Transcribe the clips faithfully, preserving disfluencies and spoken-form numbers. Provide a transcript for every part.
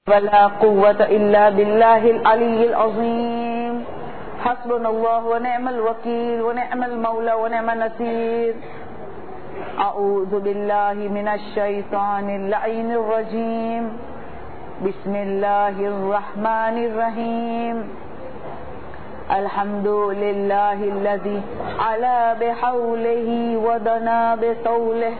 ولا قوة إلا بالله العلي العظيم. حسبنا الله ونعم الوكيل ونعم المولى ونعم النصير. أعوذ بالله من الشيطان اللعين الرجيم. بسم الله الرحمن الرحيم. الحمد لله الذي علا بحوله ودنا بطوله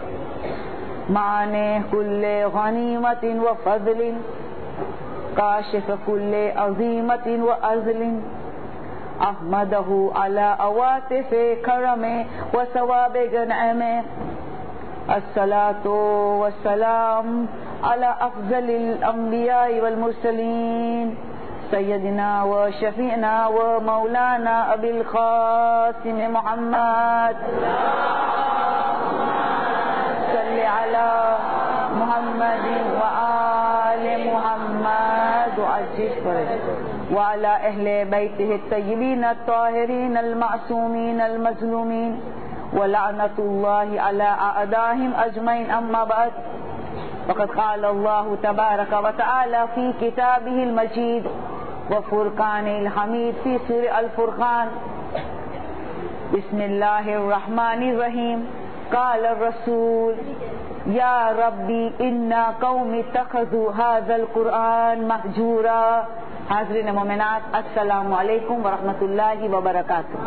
معنى كل غنيمة وفضل كاشف كل عظيمة وأزل أحمده على أواتف كرمه وثوابق نعمه. الصلاة والسلام على أفضل الأنبياء والمرسلين سيدنا وشفيعنا ومولانا أبي القاسم محمد صل على محمد وآل محمد وعجل فرجه وعلى أهل بيته الطيبين الطاهرين المعصومين المظلومين ولعنة الله على أعدائهم أجمعين. أما بعد فقد قال الله تبارك وتعالى في كتابه المجيد وفرقان الحميد في سورة الفرقان. بسم الله الرحمن الرحيم. قال الرسول يا ربي إن قوم اتخذوا هذا القرآن مهجورا. حاضرین مومنات، السلام علیکم ورحمۃ اللہ وبرکاتہ.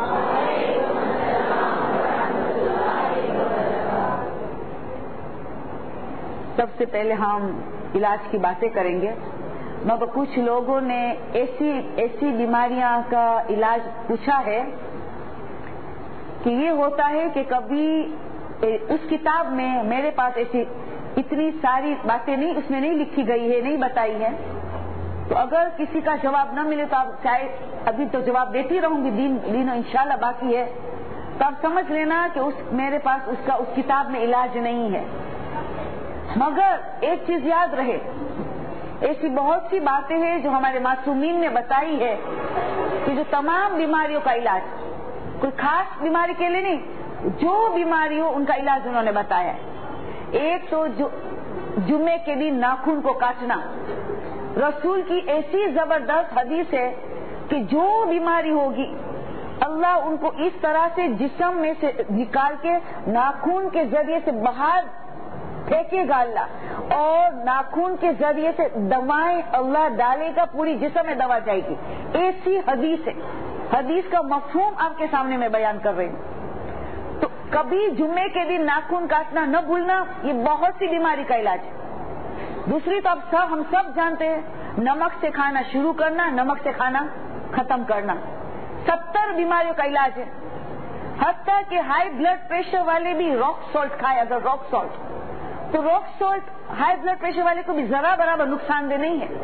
سب سے پہلے ہم علاج کی باتیں کریں گے، مگر کچھ لوگوں نے ایسی ایسی بیماریاں کا علاج پوچھا ہے کہ یہ ہوتا ہے کہ کبھی اس کتاب میں میرے پاس ایسی اتنی ساری باتیں نہیں اس میں نہیں لکھی گئی ہے، نہیں بتائی ہے، تو اگر کسی کا جواب نہ ملے تو آپ چاہے ابھی تو جواب دیتی رہوں گی، دین دین انشاءاللہ باقی ہے، تو آپ سمجھ لینا کہ اس میرے پاس اس کا اس کتاب میں علاج نہیں ہے. مگر ایک چیز یاد رہے، ایسی بہت سی باتیں ہیں جو ہمارے معصومین نے بتائی ہے کہ جو تمام بیماریوں کا علاج، کوئی خاص بیماری کے لیے نہیں، جو بیماری ہو ان کا علاج انہوں نے بتایا ہے. ایک تو جمعے کے دن ناخن کو کاٹنا، رسول کی ایسی زبردست حدیث ہے کہ جو بیماری ہوگی اللہ ان کو اس طرح سے جسم میں سے نکال کے ناخن کے ذریعے سے باہر پھینکے گا اللہ، اور ناخن کے ذریعے سے دوائیں اللہ ڈالے گا، پوری جسم میں دوا جائے گی. ایسی حدیث ہے، حدیث کا مفہوم آپ کے سامنے میں بیان کر رہی ہوں. تو کبھی جمعے کے دن ناخن کاٹنا نہ بھولنا، یہ بہت سی بیماری کا علاج ہے. دوسری تو اب سب ہم سب جانتے ہیں، نمک سے کھانا شروع کرنا، نمک سے کھانا ختم کرنا، ستر بیماریوں کا علاج ہے. حتیٰ کہ ہائی بلڈ پریشر والے بھی راک سالٹ کھائے، اگر راک سالٹ تو rock salt high blood pressure والے کو بھی ذرا برابر نقصان دہ نہیں ہے.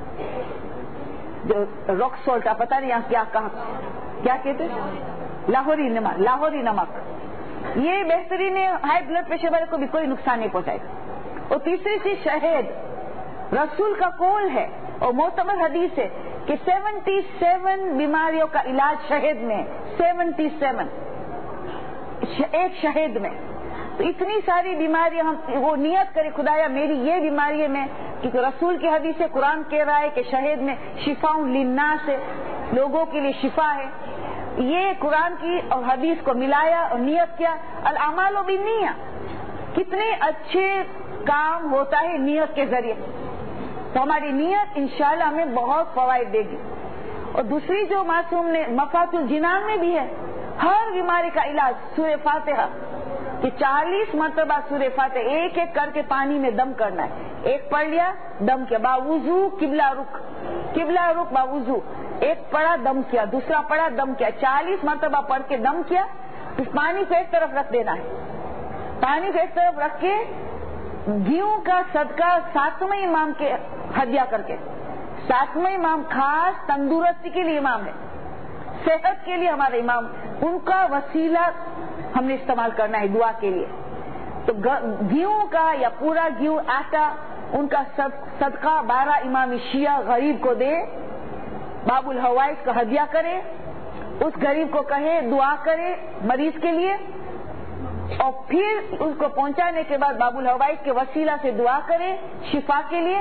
جو راک سالٹ آپ پتہ نہیں یہاں کیا کہا کیا کہتے ہیں، لاہوری نمک، لاہوری نمک یہ بہترین ہے، ہائی بلڈ پریشر والے کو بھی کوئی نقصان نہیں پہنچائے گا. اور تیسری چیز شہد، رسول کا قول ہے اور معتبر حدیث ہے کہ سیونٹی سیون بیماریوں کا علاج شہد میں، سیونٹی سیون ایک شہد میں. تو اتنی ساری بیماریاں ہم وہ نیت کرے خدایا میری یہ بیماری ہے، میں کیونکہ رسول کی حدیث ہے، قرآن کہہ رہا ہے کہ شہد میں شفاء للناس ہے، لوگوں کے لیے شفا ہے. یہ قرآن کی اور حدیث کو ملایا اور نیت کیا. الاعمال بالنیہ، کتنے اچھے کام ہوتا ہے نیت کے ذریعے. تو ہماری نیت انشاءاللہ ہمیں بہت فوائد دے گی. اور دوسری جو معصوم نے مفاتیح الجنان میں بھی ہے، ہر بیماری کا علاج سورہ فاتحہ کہ چالیس مرتبہ سورہ فاتحہ ایک ایک کر کے پانی میں دم کرنا ہے. ایک پڑھ لیا دم کیا، باوضو قبلہ رخ، قبلہ رخ باوضو، ایک پڑھا دم کیا، دوسرا پڑھا دم کیا، چالیس مرتبہ پڑھ کے دم کیا. اس پانی کو ایک طرف رکھ دینا ہے، پانی کو ایک طرف رکھ کے گیہوں کا صدقہ ساتویں امام کے ہدیہ کر کے، ساتویں امام خاص تندرستی کے لیے امام ہے، صحت کے لیے ہمارے امام، ان کا وسیلہ ہم نے استعمال کرنا ہے دعا کے لیے. تو گیہوں کا یا پورا گیہوں آٹا ان کا صدقہ بارہ امام شیعہ غریب کو دے، باب الحوائج کا ہدیہ کرے، اس غریب کو کہے دعا کرے مریض کے لیے، اور پھر اس کو پہنچانے کے بعد باب الحوائج کے وسیلہ سے دعا کرے شفا کے لیے.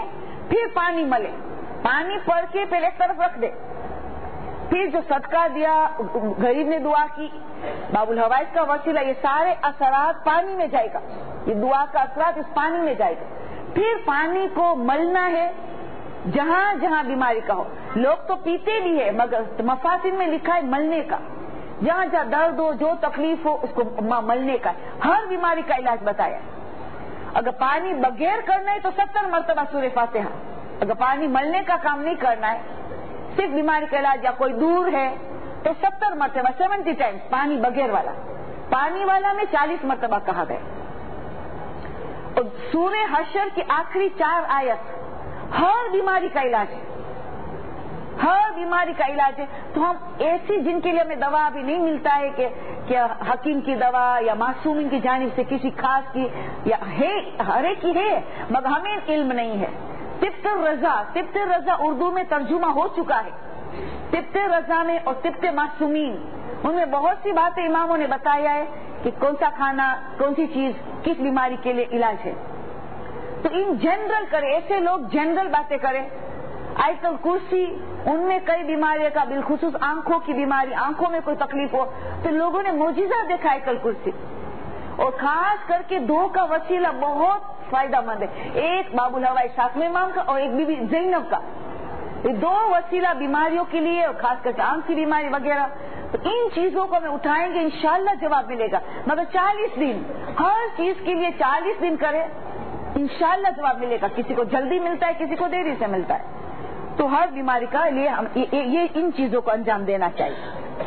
پھر پانی ملے، پانی پڑھ کے پہلے ایک طرف رکھ دے، پھر جو صدقہ دیا، غریب نے دعا کی، باب الحوائج کا وسیلہ، یہ سارے اثرات پانی میں جائے گا، یہ دعا کا اثرات اس پانی میں جائے گا۔ پھر پانی کو ملنا ہے جہاں جہاں بیماری کا ہو۔ لوگ تو پیتے بھی ہے مگر مفاسد میں لکھا ہے ملنے کا، جہاں جہاں درد ہو، جو تکلیف ہو، اس کو ملنے کا، ہر بیماری کا علاج بتایا۔ اگر پانی بغیر کرنا ہے تو ستر مرتبہ سورہ فاتحہ، اگر پانی ملنے کا کام نہیں کرنا ہے، صرف بیماری کا علاج یا کوئی دور ہے تو ستر مرتبہ سیونٹی ٹائمز پانی بغیر والا، پانی والا میں چالیس مرتبہ کہا گیا۔ اور سورہ حشر کی آخری چار آیت ہر بیماری کا علاج ہے، ہر بیماری کا علاج ہے۔ تو ہم ایسی جن کے لیے ہمیں دوا ابھی نہیں ملتا ہے کہ کیا حکیم کی دوا یا معصومین کی جانب سے کسی خاص کی، یا ہے ہر ایک کی ہے مگر ہمیں علم نہیں ہے۔ طب الرضا، طب الرضا اردو میں ترجمہ ہو چکا ہے، طب الرضا میں اور طب معصومین، ان میں بہت سی باتیں اماموں نے بتایا ہے کہ کون سا کھانا، کون سی چیز کس بیماری کے لیے علاج ہے۔ تو ان جنرل کرے، ایسے لوگ جنرل باتیں کریں۔ آیت الکرسی، ان میں کئی بیماریوں کا، بالخصوص آنکھوں کی بیماری، آنکھوں میں کوئی تکلیف ہو تو لوگوں نے معجزہ دیکھا آیت الکرسی، اور خاص کر کے دو کا وسیلہ بہت فائدہ مند ہے، ایک باب الحوائج ساتویں امام کا اور ایک بی بی زینب کا، یہ دو وسیلہ بیماریوں کے لیے، اور خاص کر کے آنکھ کی بیماری وغیرہ۔ تو ان چیزوں کو ہمیں اٹھائیں گے، انشاءاللہ جواب ملے گا، مگر چالیس دن ہر چیز کے لیے چالیس دن کرے، انشاءاللہ جواب ملے گا۔ کسی کو جلدی ملتا ہے، کسی کو دیری سے ملتا ہے، تو ہر بیماری کا لیے ہم یہ ان چیزوں کو انجام دینا چاہیے۔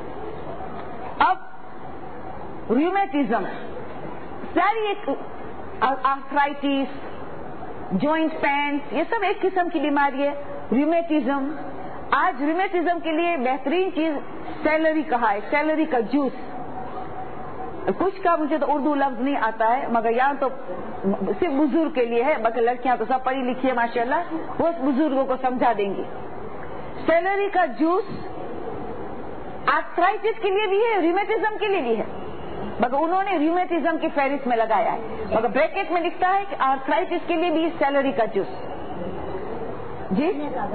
اب ریومیٹزم، ساری ایک آرتھرائٹس، جوائنٹ پینس، یہ سب ایک قسم کی بیماری ہے۔ ریومیٹزم، آج ریومیٹزم کے لیے بہترین چیز سیلری کہا ہے، سیلری کا جوس۔ کچھ کا مجھے تو اردو لفظ نہیں آتا ہے مگر یہاں تو صرف بزرگ کے لیے ہے، باقی لڑکیاں تو سب پڑھی لکھی ہے ماشاءاللہ، وہ بزرگوں کو سمجھا دیں گی۔ سیلری کا جوس آرتھرائٹس کے لیے بھی ہے، ریومیٹزم کے لیے بھی ہے، مگر انہوں نے ریومیٹزم کی فہرست میں لگایا ہے، مگر بریکٹ میں لکھتا ہے کہ آرتھرائٹس کے لیے بھی سیلری کا جوس۔ جی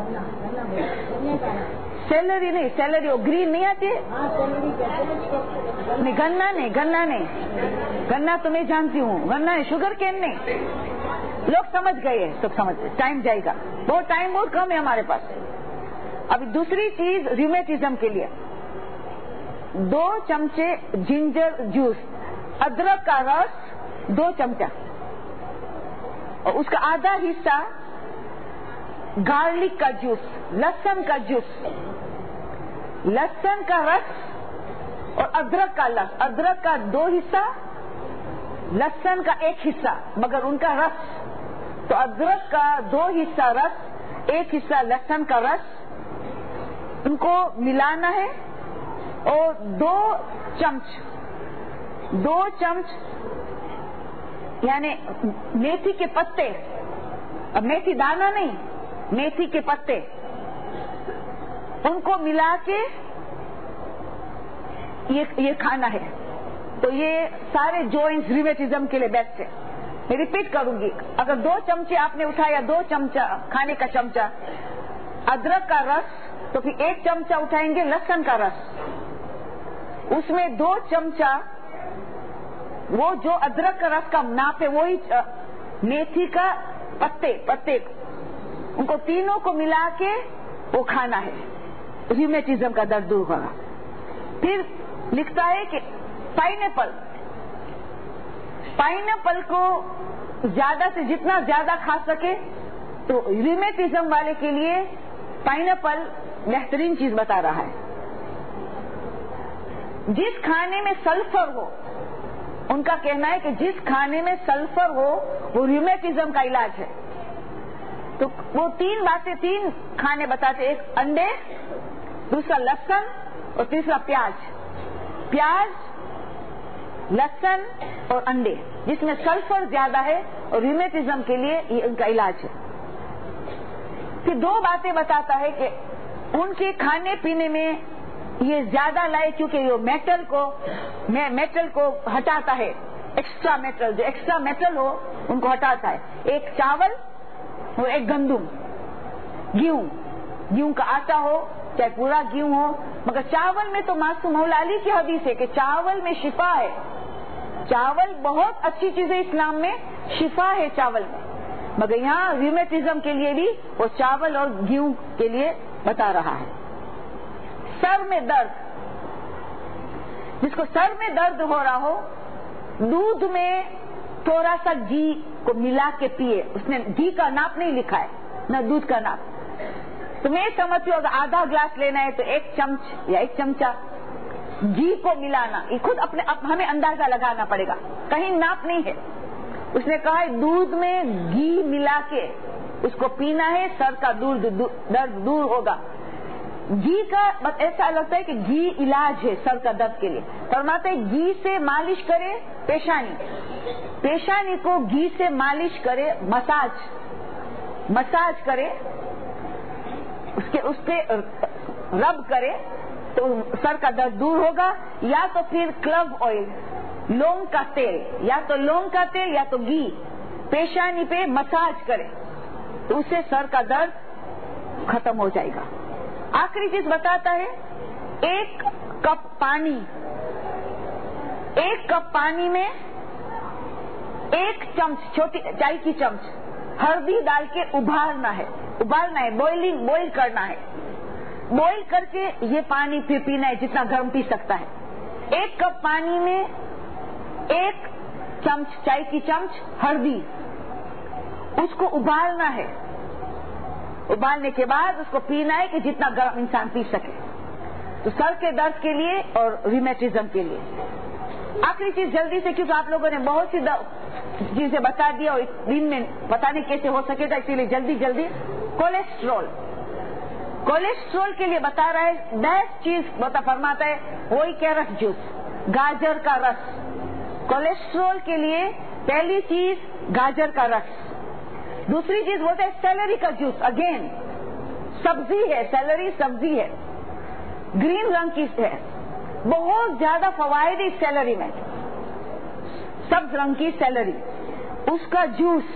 سیلری نہیں، سیلری وہ گرین نہیں آتی ہے، نہیں گنا نہیں، گنا نہیں، گنا تو میں جانتی ہوں، گنا نہیں، شوگر کین نہیں، لوگ سمجھ گئے، سب سمجھ گئے، ٹائم جائے گا، بہت ٹائم بہت کم ہے ہمارے پاس۔ ابھی دوسری چیز ریومیٹزم کے لیے دو چمچے جنجر جوس، ادرک کا رس دو چمچہ، اور اس کا آدھا حصہ گارلک کا جوس، لہسن کا جوس، لہسن کا رس اور ادرک کا رس، ادرک کا دو حصہ، لہسن کا ایک حصہ مگر ان کا رس، تو ادرک کا دو حصہ رس، ایک حصہ لہسن کا رس، ان کو ملانا ہے، اور دو چمچ دو چمچ یعنی میتھی کے پتے، اب میتھی دانا نہیں، میتھی کے پتے، ان کو ملا کے یہ یہ کھانا ہے۔ تو یہ سارے جوائنٹس ریومیٹزم کے لیے بیسٹ ہے۔ میں ریپیٹ کروں گی، اگر دو چمچے آپ نے اٹھایا، دو چمچہ کھانے کا چمچہ ادرک کا رس، تو پھر ایک چمچہ اٹھائیں گے لہسن کا رس، اس میں دو چمچہ وہ جو ادرک کا رس کا ناپ ہے وہی میتھی کا پتے پتے ان کو تینوں کو ملا کے وہ کھانا ہے، ریومیٹزم کا درد دور ہوگا۔ پھر لکھتا ہے کہ پائن ایپل، پائن ایپل کو زیادہ سے جتنا زیادہ کھا سکے، تو ریومیٹزم والے کے لیے پائن ایپل بہترین چیز بتا رہا ہے۔ جس کھانے میں سلفر ہو، ان کا کہنا ہے کہ جس کھانے میں سلفر ہو وہ ریومیٹزم کا علاج ہے۔ تو وہ تین باتیں، تین کھانے بتاتے، ایک انڈے، دوسرا لہسن اور تیسرا پیاز۔ پیاز، لہسن اور انڈے جس میں سلفر زیادہ ہے اور ریومیٹزم کے لیے یہ ان کا علاج ہے۔ پھر دو باتیں بتاتا ہے کہ ان کے کھانے پینے میں یہ زیادہ لائے کیونکہ یہ میٹل کو میٹل کو ہٹاتا ہے، ایکسٹرا میٹل، جو ایکسٹرا میٹل ہو ان کو ہٹاتا ہے۔ ایک چاول اور ایک گندم، گیہوں، گیہوں کا آٹا ہو چاہے پورا گیہوں ہو، مگر چاول میں تو معصوم مولا علی کی حدیث ہے کہ چاول میں شفا ہے، چاول بہت اچھی چیز ہے، اسلام میں شفا ہے چاول میں، مگر یہاں ریومیٹزم کے لیے بھی وہ چاول اور گیہوں کے لیے بتا رہا ہے۔ سر میں درد، جس کو سر میں درد ہو رہا ہو، دودھ میں تھوڑا سا گھی کو ملا کے پیے، اس نے گھی کا ناپ نہیں لکھا ہے نہ دودھ کا ناپ، تو میں سمجھتی ہوں اگر آدھا گلاس لینا ہے تو ایک چمچ یا ایک چمچہ گھی کو ملانا، یہ خود اپنے ہمیں اندازہ لگانا پڑے گا، کہیں ناپ نہیں ہے۔ اس نے کہا ہے دودھ میں گھی ملا کے اس کو پینا ہے، سر کا درد دور ہوگا۔ گھی کا ایسا لگتا ہے کہ گھی علاج ہے سر کا درد کے لیے، فرماتے ہیں گھی سے مالش کرے پیشانی، پیشانی کو گھی سے مالش کرے، مساج مساج کرے، اس کے اس پہ رب کرے تو سر کا درد دور ہوگا۔ یا تو پھر کلو آئل، لونگ کا تیل، یا تو لونگ کا تیل یا تو گھی پیشانی پہ مساج کرے تو اس سے سر کا درد ختم ہو جائے گا۔ آخری چیز بتاتا ہے، ایک کپ پانی، ایک کپ پانی میں ایک چمچ، چھوٹی چائے کی چمچ ہلدی ڈال کے ابالنا ہے، ابالنا ہے، بوائلنگ بوائل کرنا ہے، بوائل کر کے یہ پانی پھر پینا ہے جتنا گرم پی سکتا ہے۔ ایک کپ پانی میں ایک چمچ چائے کی چمچ ہلدی، اس کو ابالنا ہے، ابالنے کے بعد اس کو پینا ہے کہ جتنا گرم انسان پی سکے، تو سر کے درد کے لیے اور ریمیٹزم کے لیے۔ آخری چیز جلدی سے، کیونکہ آپ لوگوں نے بہت سی چیزیں بتا دیا اور دن میں پتہ نہیں کیسے ہو سکے گا، اسی لیے جلدی جلدی۔ کولیسٹرول، کولیسٹرول کے لیے بتا رہا ہے، بیسٹ چیز بتا فرماتا ہے وہی کیرٹ جوس، گاجر کا رس۔ کولیسٹرول کے لیے پہلی چیز گاجر کا رس، دوسری چیز بولتے ہیں سیلری کا جوس، اگین سبزی ہے، سیلری سبزی ہے، گرین رنگ کی ہے، بہت زیادہ فوائد اس سیلری میں، سبز رنگ کی سیلری، اس کا جوس۔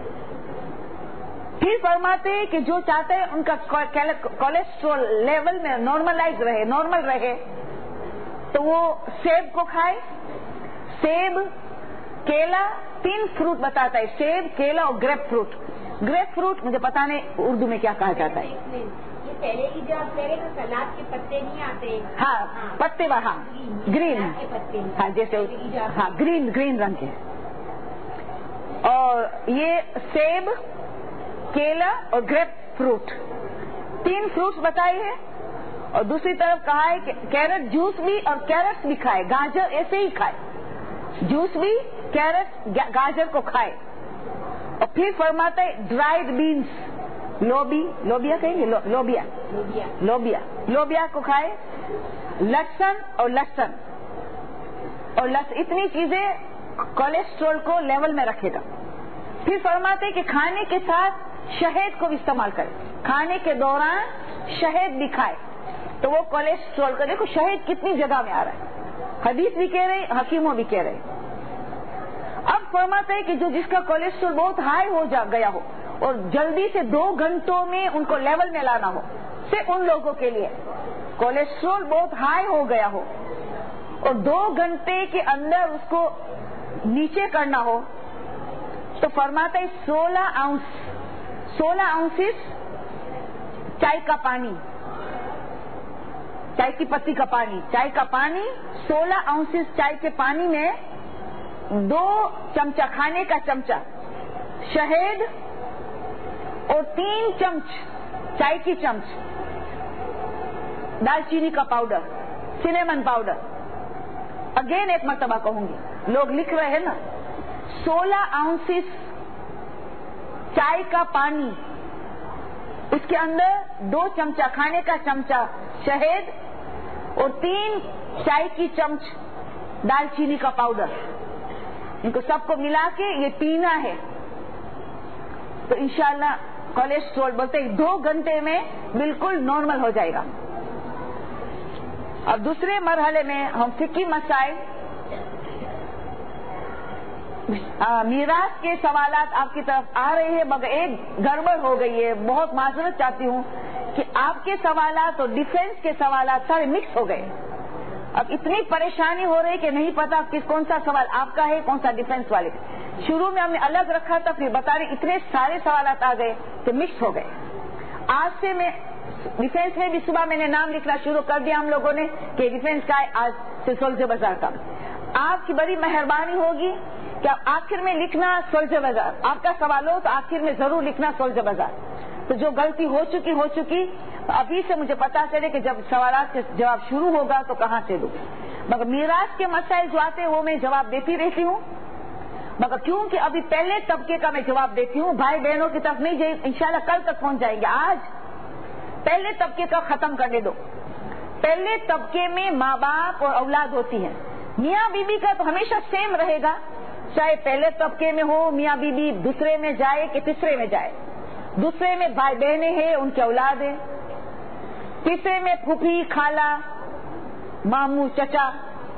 پھر فرماتے ہیں کہ جو چاہتے ہیں ان کا کولیسٹرول لیول میں نارملائز رہے، نارمل رہے، تو وہ سیب کو کھائے، سیب، کیلا، تین فروٹ بتاتا ہے، سیب، کیلا اور گریپ فروٹ۔ گریپ فروٹ مجھے پتا نہیں اردو میں کیا کہا جاتا ہے، یہ پہلے کی جو آپ کہہ رہے ہیں سلاد کے پتے نہیں آتے، ہاں پتے وہاں گرین، ہاں جیسے ہاں گرین گرین رنگ کے، اور یہ سیب، کیلا اور گریپ فروٹ، تین فروٹس بتائے ہیں۔ اور دوسری طرف کہا ہے کہ کیرٹ جوس بھی اور کیرٹس بھی کھائے، گاجر ایسے ہی کھائے، جوس بھی، کیرٹ گاجر کو کھائے۔ اور پھر فرماتا ہے ڈرائیڈ بینس، لوبی، لوبیا کہیں گے، لوبیا لوبیا لوبیا کو کھائے، لہسن اور لہسن اور لہسن، اتنی چیزیں کولیسٹرول کو لیول میں رکھے گا۔ پھر فرماتے ہیں کہ کھانے کے ساتھ شہد کو بھی استعمال کرے، کھانے کے دوران شہد بھی کھائے تو وہ کولیسٹرول کا، دیکھو شہد کتنی جگہ میں آ رہا ہے، حدیث بھی کہہ رہے، حکیموں بھی کہہ رہے۔ اب فرماتا ہے کہ جو جس کا کولیسٹرول بہت ہائی ہو جا گیا ہو اور جلدی سے دو گھنٹوں میں ان کو لیول میں لانا ہو، صرف ان لوگوں کے لیے کولیسٹرول بہت ہائی ہو گیا ہو اور دو گھنٹے کے اندر اس کو نیچے کرنا ہو، تو فرماتا ہے سولہ اونس سولہ اونسز چائے کا پانی، چائے کی پتی کا پانی، چائے کا پانی، سولہ اونسز چائے کے پانی میں دو چمچہ کھانے کا چمچہ شہد اور تین چمچ چائے کی چمچ دال چینی کا پاؤڈر، سنیمن پاؤڈر۔ اگین ایک مرتبہ کہوں گی، لوگ لکھ رہے ہیں نا، سولہ اونسز چائے کا پانی، اس کے اندر دو چمچہ کھانے کا چمچہ شہد اور تین چائے کی چمچ دال چینی کا پاؤڈر، ان کو سب کو ملا کے یہ پینا ہے تو انشاءاللہ کولیسٹرول بولتے ہیں دو گھنٹے میں بالکل نارمل ہو جائے گا۔ اب دوسرے مرحلے میں ہم فقہی مسائل، میراث کے سوالات آپ کی طرف آ رہے ہیں، مگر ایک گڑبڑ ہو گئی ہے، بہت معذرت چاہتی ہوں کہ آپ کے سوالات اور ڈیفینس کے سوالات سارے مکس ہو گئے. اب اتنی پریشانی ہو رہی کہ نہیں پتا کس کون سا سوال آپ کا ہے، کون سا ڈیفینس والے. شروع میں ہم نے الگ رکھا تھا، پھر بتا رہے اتنے سارے سوالات آ گئے کہ مکس ہو گئے. آج سے میں ڈیفینس میں بھی صبح میں نے نام لکھنا شروع کر دیا ہم لوگوں نے کہ ڈیفینس کا ہے آج سے سولج بازار کا. آپ کی بڑی مہربانی ہوگی کہ آپ آخر میں لکھنا سولج بازار. آپ کا سوال ہو تو آخر میں ضرور لکھنا سولج بازار. تو جو غلطی ہو چکی ہو چکی ابھی سے مجھے پتا چلے کہ جب سوالات کے جواب شروع ہوگا تو کہاں سے دوں. مگر میراث کے مسائل جو آتے ہیں وہ میں جواب دیتی رہتی ہوں، مگر کیونکہ ابھی پہلے طبقے کا میں جواب دیتی ہوں، بھائی بہنوں کی طرف نہیں جائے، انشاءاللہ کل تک پہنچ جائیں گے. آج پہلے طبقے کا ختم کرنے دو. پہلے طبقے میں ماں باپ اور اولاد ہوتی ہے. میاں بیوی کا تو ہمیشہ سیم رہے گا، چاہے پہلے طبقے میں ہو میاں بیوی، دوسرے میں جائے کہ تیسرے میں جائے. دوسرے میں بھائی بہنیں ہیں، ان کی اولاد ہے. تیسرے میں پھوپھی خالہ ماموں چچا،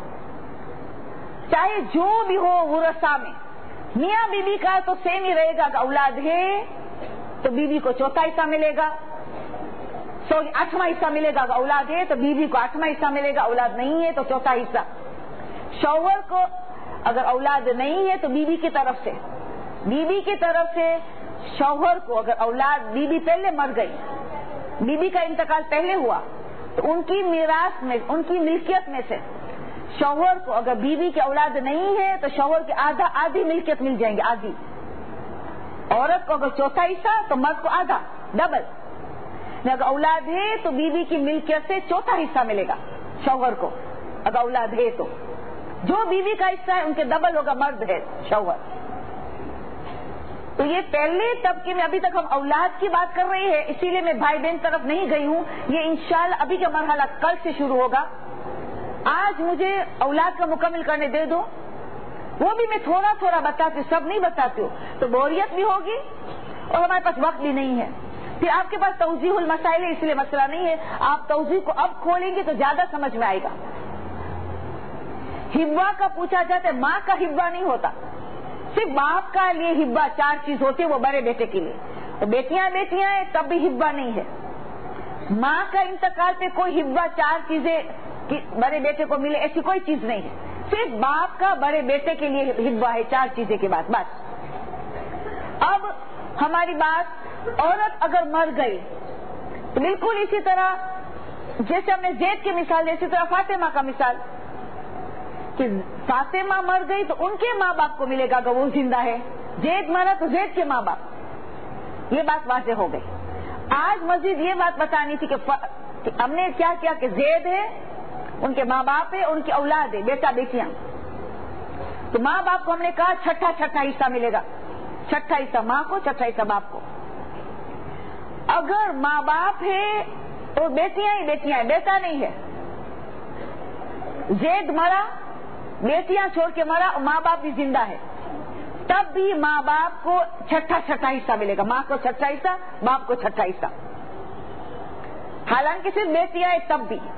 چاہے جو بھی ہو ورثہ میں. میاں بیوی کا تو سیم ہی رہے گا کہ اولاد ہے تو بیوی کو چوتھا حصہ ملے گا، سو آٹھواں حصہ ملے گا. اولاد ہے تو بیوی کو آٹھواں حصہ ملے گا، اولاد نہیں ہے تو چوتھا حصہ. شوہر کو اگر اولاد نہیں ہے تو بیوی کی طرف سے، بیوی کی طرف سے شوہر کو اگر اولاد، بیوی پہلے مر گئی، بیوی کا انتقال پہلے ہوا تو ان کی میراث میں، ان کی ملکیت میں سے شوہر کو اگر بیوی کی اولاد نہیں ہے تو شوہر کی آدھا آدھی ملکیت مل جائیں گے، آدھی. عورت کو اگر چوتھا حصہ تو مرد کو آدھا، ڈبل. اگر اولاد ہے تو بیوی کی ملکیت سے چوتھا حصہ ملے گا شوہر کو اگر اولاد ہے تو. جو بیوی کا حصہ ہے ان کے ڈبل ہوگا، مرد ہے شوہر. تو یہ پہلے طبقے میں ابھی تک ہم اولاد کی بات کر رہے ہیں، اسی لیے میں بھائی بہن طرف نہیں گئی ہوں. یہ انشاءاللہ ابھی کا مرحلہ کل سے شروع ہوگا. آج مجھے اولاد کا مکمل کرنے دے دو، وہ بھی میں تھوڑا تھوڑا بتاتی ہوں، سب نہیں بتاتی ہوں تو بوریت بھی ہوگی اور ہمارے پاس وقت بھی نہیں ہے. پھر آپ کے پاس توضیح المسائل ہے، اس لیے مسئلہ نہیں ہے. آپ توضیح کو اب کھولیں گے تو زیادہ سمجھ میں آئے گا. ہبہ کا پوچھا جاتا ہے، ماں کا ہبہ نہیں ہوتا. صرف باپ کا لیے ہبہ چار چیز ہوتی ہے، وہ بڑے بیٹے کے لیے. تو بیٹیاں بیٹیاں ہیں تب بھی ہبہ نہیں ہے. ماں کا انتقال پہ کوئی ہبہ چار چیزیں بڑے بیٹے کو ملے ایسی کوئی چیز نہیں ہے. صرف باپ کا بڑے بیٹے کے لیے ہبہ ہے چار چیزیں کے بعد بس. اب ہماری بات، عورت اگر مر گئی تو بالکل اسی طرح جیسے ہم نے زید کی مثال دی، اسی طرح فاطمہ کا مثال کہ فاطمہ مر گئی تو ان کے ماں باپ کو ملے گا کہ وہ زندہ ہے. زید مرا تو زید کے ماں باپ. یہ بات واضح ہو گئی. آج مزید یہ بات بتانی تھی کہ ہم نے کیا کیا کہ زید ہے، ان کے ماں باپ ہے، ان کی اولاد ہے، بیٹا بیٹیاں. تو ماں باپ کو ہم نے کہا چھٹا چھٹا حصہ ملے گا، چھٹا حصہ ماں کو، چھٹا حصہ باپ کو. اگر ماں باپ ہے تو بیٹیاں ہی بیٹیاں ہیں، بیٹا نہیں ہے. زید مرا، بیٹیاں چھوڑ کے مرا اور ماں باپ بھی زندہ ہے، تب بھی ماں باپ کو چھٹا چھٹا حصہ ملے گا. ماں کو چھٹا حصہ، باپ کو چھٹا حصہ. حالانکہ صرف بیٹیاں ہیں تب بھی.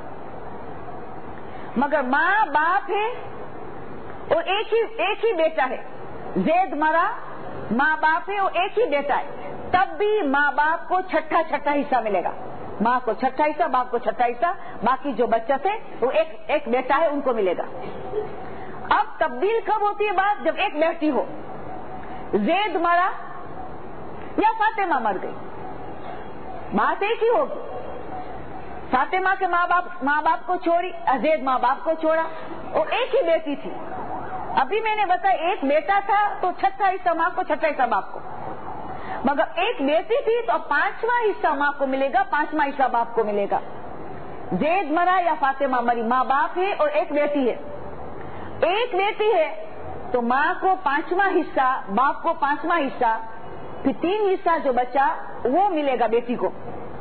مگر ماں باپ ہے اور ایک ہی ایک ہی بیٹا ہے. زید مرا، ماں باپ ہے اور ایک ہی بیٹا ہے، تب بھی ماں باپ کو چھٹا چھٹا حصہ ملے گا. ماں کو چھٹا حصہ، باپ کو چھٹا حصہ، باقی جو بچہ تھے وہ ایک ایک بیٹا ہے ان کو ملے گا. اب تبدیل کب ہوتی ہے بات؟ جب ایک بیٹی ہو. زید مرا یا فاطمہ مر گئی، بات ایک ہی ہوگی. فاطمہ کے ماں باپ ماں باپ کو چھوڑی، زید ماں باپ کو چھوڑا اور ایک ہی بیٹی تھی. ابھی میں نے بتایا ایک بیٹا تھا تو چھٹا حصہ ماں کو، چھٹا حصہ باپ کو. مگر ایک بیٹی تھی تو اب پانچواں حصہ ماں کو ملے گا، پانچواں حصہ باپ کو ملے گا. زید مرا یا فاطمہ مری، ماں باپ ہے اور ایک بیٹی ہے. ایک بیٹی ہے تو ماں کو پانچواں حصہ، باپ کو پانچواں حصہ، پھر تین حصہ جو بچا وہ ملے گا بیٹی کو.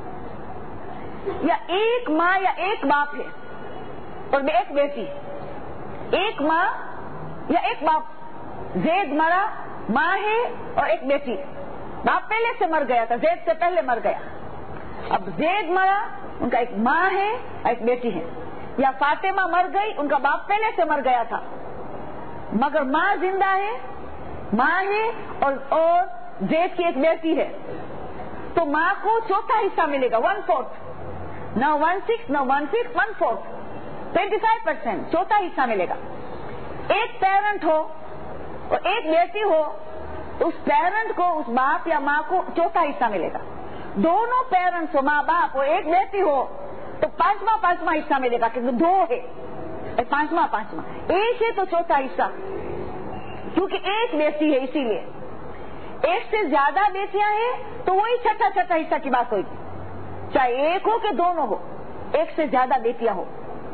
یا ایک ماں یا ایک باپ ہے اور ایک بیٹی، ایک ماں یا ایک باپ. زید مرا، ماں ہے اور ایک بیٹی. باپ پہلے سے مر گیا تھا، زید سے پہلے مر گیا. اب زید مرا، ان کا ایک ماں ہے اور ایک بیٹی ہے. یا فاطمہ مر گئی، ان کا باپ پہلے سے مر گیا تھا مگر ماں زندہ ہے ماں ہے اور اور زید کی ایک بیٹی ہے، تو ماں کو چوتھا حصہ ملے گا، ون فورتھ، نہ ون سکس نہ one fifth, one fourth, twenty five percent چوتھا حصہ ملے گا۔ ایک پیرنٹ ہو اور ایک بیٹی ہو تو اس پیرنٹ کو، اس باپ یا ماں کو چوتھا حصہ ملے گا۔ دونوں پیرنٹس ہو، ماں باپ ہو، ایک بیٹی ہو تو پانچواں پانچواں حصہ ملے گا، کیونکہ دو ہے، پانچواں پانچواں، ایک ہے تو چوتھا حصہ، کیونکہ ایک بیٹی ہے اسی لیے۔ ایک سے زیادہ بیٹیاں ہیں تو وہی چھٹا چھٹا حصہ کی بات ہوگی، چاہے ایک ہو کہ دونوں ہو، ایک سے زیادہ بیٹیاں ہو۔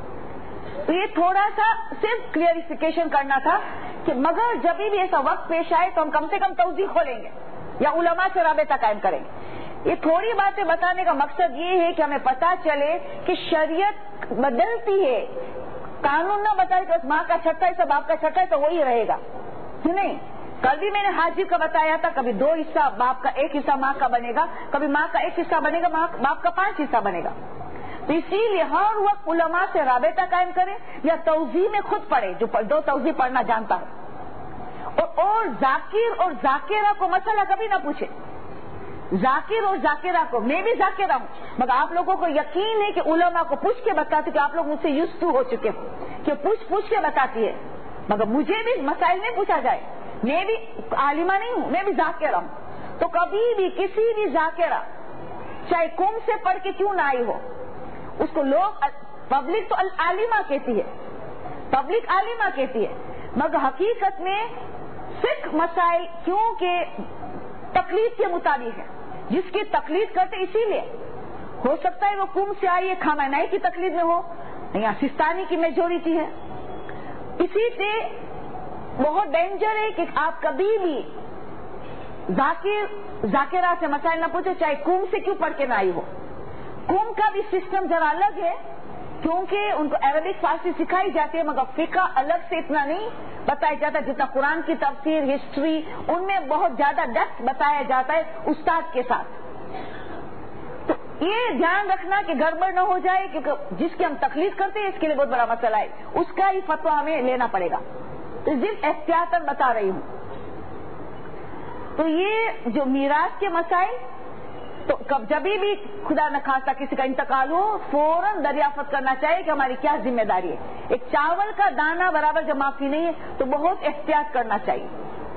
تو یہ تھوڑا سا صرف کلیئریفیکیشن کرنا تھا کہ مگر جب بھی ایسا وقت پیش آئے تو ہم کم سے کم توضیح کھولیں گے یا علماء سے رابطہ قائم کریں گے۔ یہ تھوڑی باتیں بتانے کا مقصد یہ ہے کہ ہمیں پتا چلے کہ شریعت بدلتی ہے، قانون نہ بتائے کہ ماں کا چھٹا حصہ باپ کا چھٹا حصہ وہی رہے گا، نہیں۔ کل بھی میں نے حاجب کا بتایا تھا، کبھی دو حصہ باپ کا، ایک حصہ ماں کا بنے گا، کبھی ماں کا ایک حصہ بنے گا، باپ کا پانچ حصہ بنے گا۔ تو اسی لیے ہر وقت علماء سے رابطہ قائم کریں یا توضیح میں خود پڑھے، جو دو توضیح پڑھنا جانتا ہے، اور, اور ذاکر اور ذاکرہ کو مسئلہ کبھی نہ پوچھے۔ ذاکر اور ذاکرہ کو، میں بھی ذاکرہ ہوں، مگر آپ لوگوں کو یقین ہے کہ علماء کو پوچھ کے بتاتی، کہ آپ لوگ مجھ سے یوز ٹو ہو چکے ہو کہ پوچھ پوچھ کے بتاتی ہے، مگر مجھے بھی مسائل نہیں پوچھا جائے، میں بھی عالمہ نہیں ہوں، میں بھی ذاکرہ ہوں۔ تو کبھی بھی کسی بھی ذاکرہ چاہے کم سے پڑھ کے کیوں نہ آئی ہو، اس کو لوگ پبلک تو عالمہ کہتی ہے، پبلک عالمہ کہتی ہے، مگر حقیقت میں فقہ مسائل کیونکہ تقلید کے مطابق ہے، جس کی تقلید کرتے اسی لیے ہو سکتا ہے وہ کم سے آئی ہے، خامنہئی کی تقلید میں ہو یا سستانی کی میجورٹی ہے۔ اسی سے بہت ڈینجر ہے کہ آپ کبھی بھی ذاکر ذاکرہ سے مسائل نہ پوچھے، چاہے کم سے کیوں پڑھ کے نہ آئی ہو۔ کم کا بھی سسٹم ذرا الگ ہے، کیونکہ ان کو عربک فارسی سکھائی جاتی ہے، مگر فقہ الگ سے اتنا نہیں بتایا جاتا جتنا قرآن کی تفسیر، ہسٹری، ان میں بہت زیادہ ڈیپتھ بتایا جاتا ہے استاد کے ساتھ۔ تو یہ دھیان رکھنا کہ گڑبڑ نہ ہو جائے، کیونکہ جس کی ہم تقلید کرتے ہیں اس کے لیے بہت بڑا مسئلہ ہے، اس کا ہی فتویٰ ہمیں لینا پڑے گا، تو صرف احتیاطاً بتا رہی ہوں۔ تو یہ جو میراث کے مسائل، تو جب بھی خدا نخواستہ کسی کا انتقال ہو فوراً دریافت کرنا چاہیے کہ ہماری کیا ذمہ داری ہے۔ ایک چاول کا دانہ برابر جب معافی نہیں ہے تو بہت احتیاط کرنا چاہیے،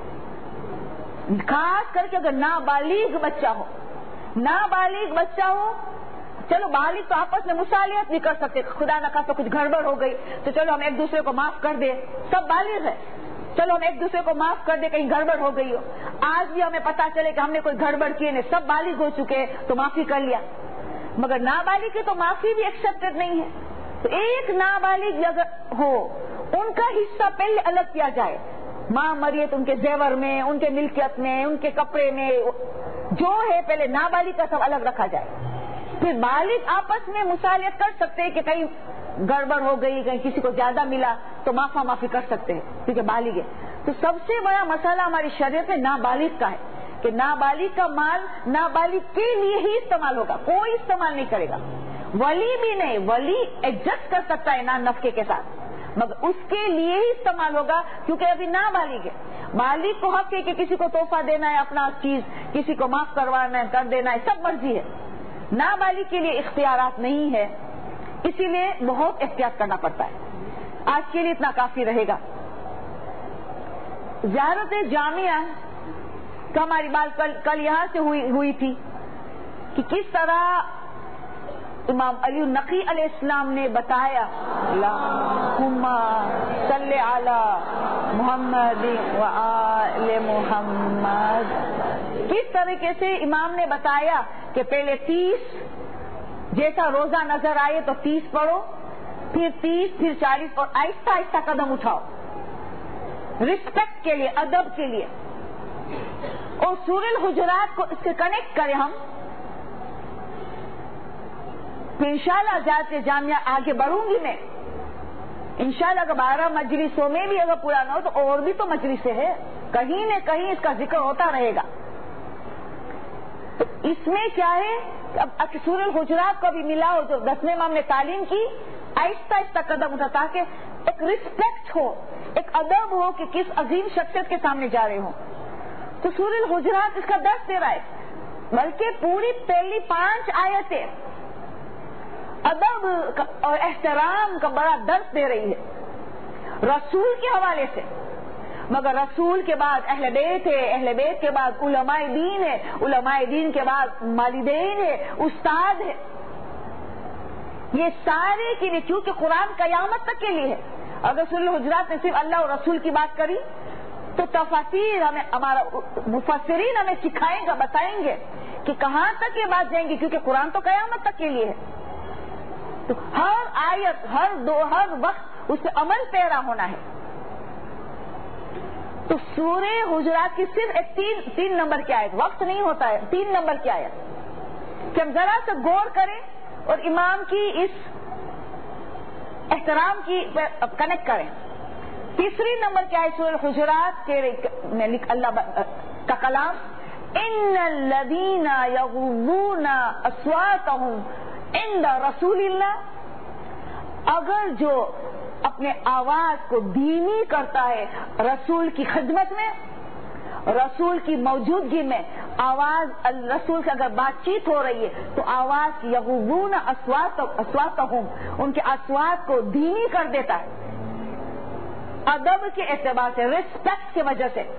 خاص کر کے اگر نابالغ بچہ ہو، نابالغ بچہ ہو، چلو بالغ تو آپس میں مصالحت نہیں کر سکتے، خدا نخواستہ کچھ گڑبڑ ہو گئی تو چلو ہم ایک دوسرے کو معاف کر دیں، سب بالغ ہے، چلو ہم ایک دوسرے کو معاف کر دیں کہیں گڑبڑ ہو گئی ہو۔ آج بھی ہمیں پتا چلے کہ ہم نے کوئی گڑبڑ کی نہیں، سب بالغ ہو چکے تو معافی کر لیا، مگر نابالغ کی تو معافی بھی ایکسپٹڈ نہیں ہے۔ تو ایک نابالغ اگر ہو ان کا حصہ پہلے الگ کیا جائے، ماں مریت ان کے زیور میں، ان کے ملکیت میں، ان کے کپڑے میں، جو ہے پہلے نابالغ کا سب الگ رکھا جائے، پھر بالغ آپس میں مصالحت کر سکتے ہیں کہ کہیں گڑبڑ ہو گئی، کہیں کسی کو زیادہ ملا تو معافا معافی کر سکتے ہیں کیونکہ بالغ ہے۔ تو سب سے بڑا مسئلہ ہماری شریعت میں نابالغ کا ہے کہ نابالغ کا مال نابالغ کے لیے ہی استعمال ہوگا، کوئی استعمال نہیں کرے گا، ولی بھی نہیں، ولی ایڈجسٹ کر سکتا ہے نان نفقے کے ساتھ، مگر اس کے لیے ہی استعمال ہوگا کیونکہ ابھی نابالغ ہے۔ بالغ کو حق ہے کہ کسی کو تحفہ دینا ہے، اپنا چیز کسی کو معاف کروانا ہے، کر دینا ہے، سب مرضی ہے، نابالغ کے لیے اختیارات نہیں ہے، اسی لیے بہت احتیاط کرنا پڑتا ہے۔ آج کے لیے اتنا کافی رہے گا۔ زیارت جامعہ کا ہماری بات کل کل یہاں سے ہوئی ہوئی تھی کہ کس طرح امام علی النقی علیہ السلام نے بتایا، اللہم صلی علی محمد و آل محمد، کس طریقے سے امام نے بتایا کہ پہلے تیس جیسا روزہ نظر آئے تو تیس پڑھو، پھر تیس، پھر چالیس، اور آہستہ آہستہ قدم اٹھاؤ، رسپیکٹ کے لیے، ادب کے لیے۔ اور سورہ الحجرات کو اس سے کنیکٹ کریں ہم، پھر انشاءاللہ جاتے جامعہ آگے بڑھوں گی میں انشاءاللہ۔ اگر بارہ مجلسوں میں بھی اگر پورا نہ ہو تو اور بھی تو مجلسیں ہے، کہیں نہ کہیں اس کا ذکر ہوتا رہے گا۔ تو اس میں کیا ہے، اب سورہ الحجرات کو بھی ملا ہو جو دسویں امام نے تعلیم کی، آہستہ آہستہ قدم اٹھا تاکہ ایک رسپیکٹ ہو، ایک ادب ہو کہ کس عظیم شخصیت کے سامنے جا رہے ہوں۔ تو سورہ الحجرات اس کا درس دے رہا ہے، بلکہ پوری پہلی پانچ آیتیں ادب اور احترام کا بڑا درس دے رہی ہے رسول کے حوالے سے. مگر رسول کے بعد اہل بیت ہے، اہل بیت کے بعد علماء دین ہے، علماء دین کے بعد والدین ہے، استاد ہے. یہ سارے کے لیے، کیونکہ قرآن قیامت تک کے لیے ہے. اگر سورہ الحجرات نے صرف اللہ اور رسول کی بات کری تو تفاسیر ہمیں، ہمارا مفسرین ہمیں سکھائیں گے، بتائیں گے کہ کہاں تک یہ بات جائیں گی، کیونکہ قرآن تو قیامت تک کے لیے ہے. تو ہر آیت، ہر دو، ہر وقت اس سے عمل پیرا ہونا ہے. تو سورہ حجرات کی صرف ایک تین تین نمبر کی آیت، وقت نہیں ہوتا ہے، تین نمبر کی آیت کہ ہم ذرا سے غور کریں اور امام کی اس احترام کی کنیکٹ کریں. تیسری نمبر کی آیت سورہ حجرات کے اللہ کا کلام، ان الذین یغضون اصواتهم عند رسول اللہ، اگر جو اپنے آواز کو دھیمی کرتا ہے رسول کی خدمت میں، رسول کی موجودگی میں، آواز رسول کی اگر بات چیت ہو رہی ہے تو آواز یغضون اصواتهم، ان کے اصوات کو دھیمی کر دیتا ہے ادب کے اعتبار سے، ریسپیکٹ کی وجہ سے.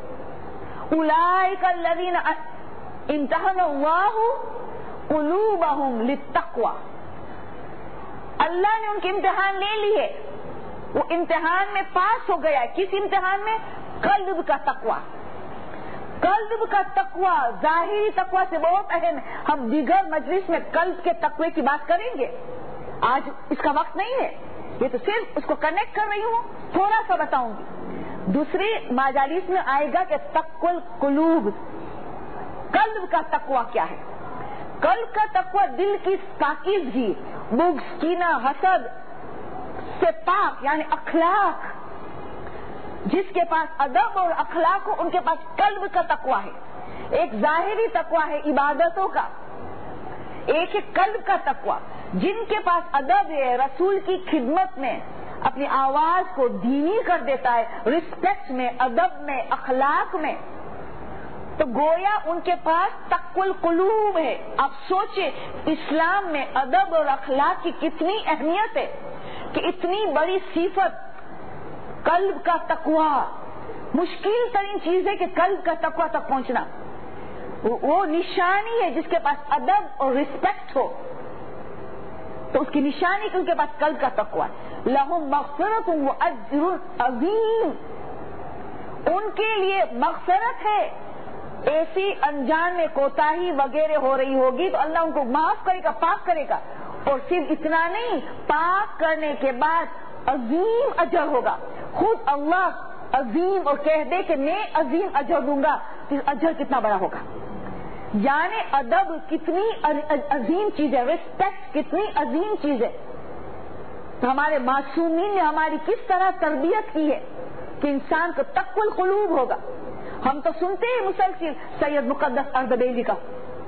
اولئک الذین امتحن اللہ قلوبہم للتقوی، اللہ نے ان کے امتحان لے لیے، وہ امتحان میں پاس ہو گیا. کس امتحان میں؟ قلب کا تقوی. قلب کا تقوی ظاہری تقوی سے بہت اہم ہے. ہم دیگر مجلس میں قلب کے تقوی کی بات کریں گے، آج اس کا وقت نہیں ہے، یہ تو صرف اس کو کنیکٹ کر رہی ہوں، تھوڑا سا بتاؤں گی. دوسری مجالس میں آئے گا کہ تقوی القلوب، قلب کا تقوی کیا ہے. قلب کا تقوی دل کی پاکیزگی، بغض، کینہ، حسد سے پاک، یعنی اخلاق. جس کے پاس ادب اور اخلاق ہو ان کے پاس قلب کا تقوی ہے. ایک ظاہری تقوی ہے عبادتوں کا، ایک ہے قلب کا تقوی. جن کے پاس ادب ہے، رسول کی خدمت میں اپنی آواز کو دھیمی کر دیتا ہے، رسپیکٹ میں، ادب میں، اخلاق میں، تو گویا ان کے پاس تقوی القلوب ہے. آپ سوچیں اسلام میں ادب اور اخلاق کی کتنی اہمیت ہے کہ اتنی بڑی صفت قلب کا تقوی. مشکل ترین چیز ہے کہ قلب کا تقوی تک پہنچنا. وہ نشانی ہے جس کے پاس ادب اور رسپیکٹ ہو تو اس کی نشانی کہ ان کے پاس قلب کا تقوی. لہم مغفرت و اجر عظیم، ان کے لیے مغفرت ہے. ایسی انجان میں کوتاہی وغیرہ ہو رہی ہوگی تو اللہ ان کو معاف کرے گا، پاک کرے گا. اور صرف اتنا نہیں، پاک کرنے کے بعد عظیم اجر ہوگا. خود اللہ عظیم اور کہہ دے کہ میں عظیم اجر دوں گا، تو اجر کتنا بڑا ہوگا. یعنی ادب کتنی عظیم چیز ہے، ریسپیکٹ کتنی عظیم چیز ہے. تو ہمارے معصومین نے ہماری کس طرح تربیت کی ہے کہ انسان کو تقوی القلوب ہوگا. ہم تو سنتے ہیں مسلسل سید مقدس اردبیلی کا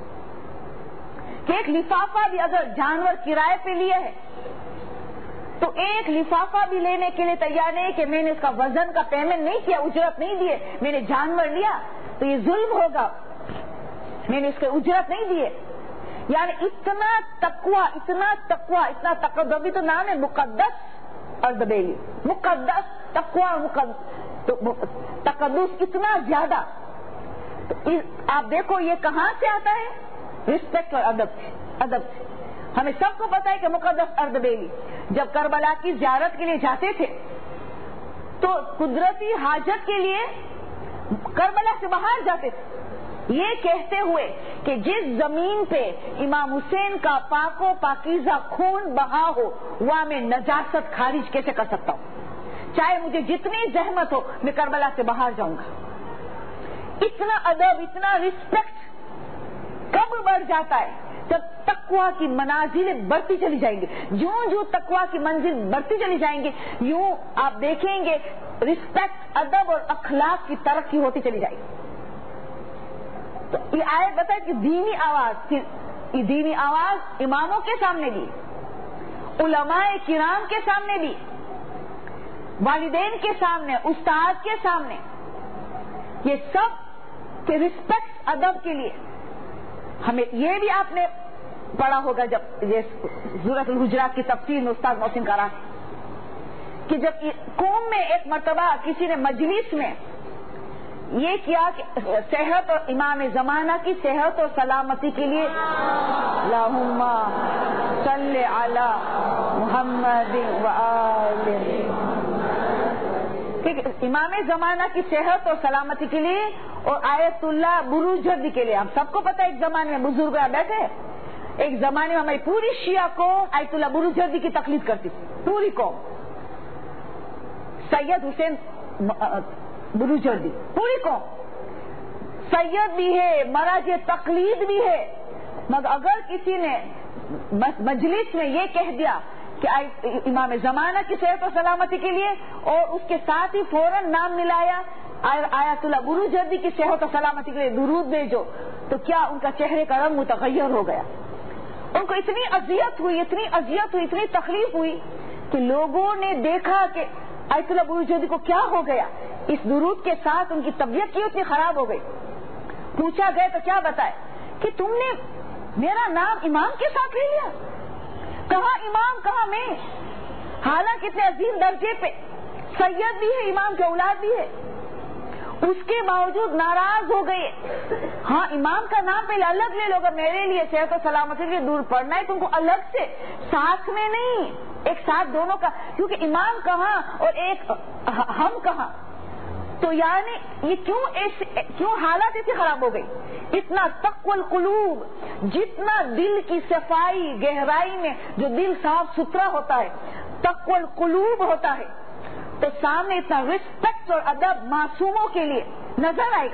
کہ ایک لفافہ بھی اگر جانور کرائے پہ لیا ہے تو ایک لفافہ بھی لینے کے لیے تیار نہیں کہ میں نے اس کا وزن کا پیمنٹ نہیں کیا، اجرت نہیں دیے، میں نے جانور لیا تو یہ ظلم ہوگا، میں نے اس کے اجرت نہیں دیے. یعنی اتنا تقوی، اتنا تقوی، اتنا تقدبی تو نام ہے مقدس اردبیلی، مقدس تقوی، مقدس تو تقدس اتنا زیادہ. تو آپ دیکھو یہ کہاں سے آتا ہے؟ رسپیکٹ اور ادب سے. ادب سے ہمیں سب کو پتا ہے کہ مقدس اردبیلی جب کربلا کی زیارت کے لیے جاتے تھے تو قدرتی حاجت کے لیے کربلا سے باہر جاتے تھے، یہ کہتے ہوئے کہ جس زمین پہ امام حسین کا پاک و پاکیزہ خون بہا ہو وہاں میں نجاست خارج کیسے کر سکتا ہوں، چاہے مجھے جتنی زحمت ہو میں کربلا سے باہر جاؤں گا. اتنا ادب، اتنا رسپیکٹ کب بڑھ جاتا ہے؟ جب تقوی کی منازل بڑھتی چلی جائیں گے. جوں جو تقوی کی منزل بڑھتی چلی جائیں گے یوں آپ دیکھیں گے رسپیکٹ، ادب اور اخلاق کی ترقی ہوتی چلی جائے گی. تو یہ آیت بتائے کہ دینی آواز، یہ دینی آواز اماموں کے سامنے بھی، علماء کرام کے سامنے بھی، والدین کے سامنے، استاد کے سامنے، یہ سب کہ رسپیکٹ ادب کے لیے ہمیں یہ بھی آپ نے پڑھا ہوگا جب یہ سورۃ الحجرات کی تفسیر میں استاد محسن کراچی کہ جب قوم میں ایک مرتبہ کسی نے مجلس میں یہ کیا کہ صحت اور امام زمانہ کی صحت اور سلامتی کے لیے اللہم صلی علی محمد وآل ٹھیک ہے، امام زمانہ کی صحت اور سلامتی کے لیے اور آیت اللہ بروجردی کے لیے. ہم سب کو پتا ہے ایک زمانے میں بزرگ بیٹھے، ایک زمانے میں ہماری پوری شیعہ قوم آیت اللہ بروجردی کی تقلید کرتی تھی، پوری قوم. سید حسین بروجردی پوری قوم سید بھی ہے، مراجع تقلید بھی ہے، مگر اگر کسی نے مجلس میں یہ کہہ دیا کہ امام زمانہ کی صحت و سلامتی کے لیے اور اس کے ساتھ ہی فوراً نام ملایا آیت اللہ بروجردی کی صحت و سلامتی کے لیے درود بھیجو، تو کیا ان کا چہرے کا رنگ متغیر ہو گیا. ان کو اتنی اذیت ہوئی اتنی اذیت ہوئی اتنی تکلیف ہوئی کہ لوگوں نے دیکھا کہ آیت اللہ بروجردی کو کیا ہو گیا، اس درود کے ساتھ ان کی طبیعت کیوں اتنی خراب ہو گئی. پوچھا گیا تو کیا بتائے کہ تم نے میرا نام امام کے ساتھ لے لیا. کہاں امام کہاں میں، حالانکہ اتنے عظیم درجے پہ سید بھی ہے، امام کے اولاد بھی ہے، اس کے باوجود ناراض ہو گئے. ہاں امام کا نام پہلے الگ لے لو گا، میرے لیے صحت و سلامتی کے لیے دور پڑنا ہے تم کو الگ سے، ساتھ میں نہیں، ایک ساتھ دونوں کا، کیونکہ امام کہاں اور ایک ہم کہاں. تو یعنی یہ کیوں ایسے کیوں حالات ایسی خراب ہو گئی. اتنا تقوی القلوب، جتنا دل کی صفائی گہرائی میں جو دل صاف ستھرا ہوتا ہے تقوی القلوب ہوتا ہے، تو سامنے اتنا رسپیکٹ اور ادب معصوموں کے لیے نظر آئے گا.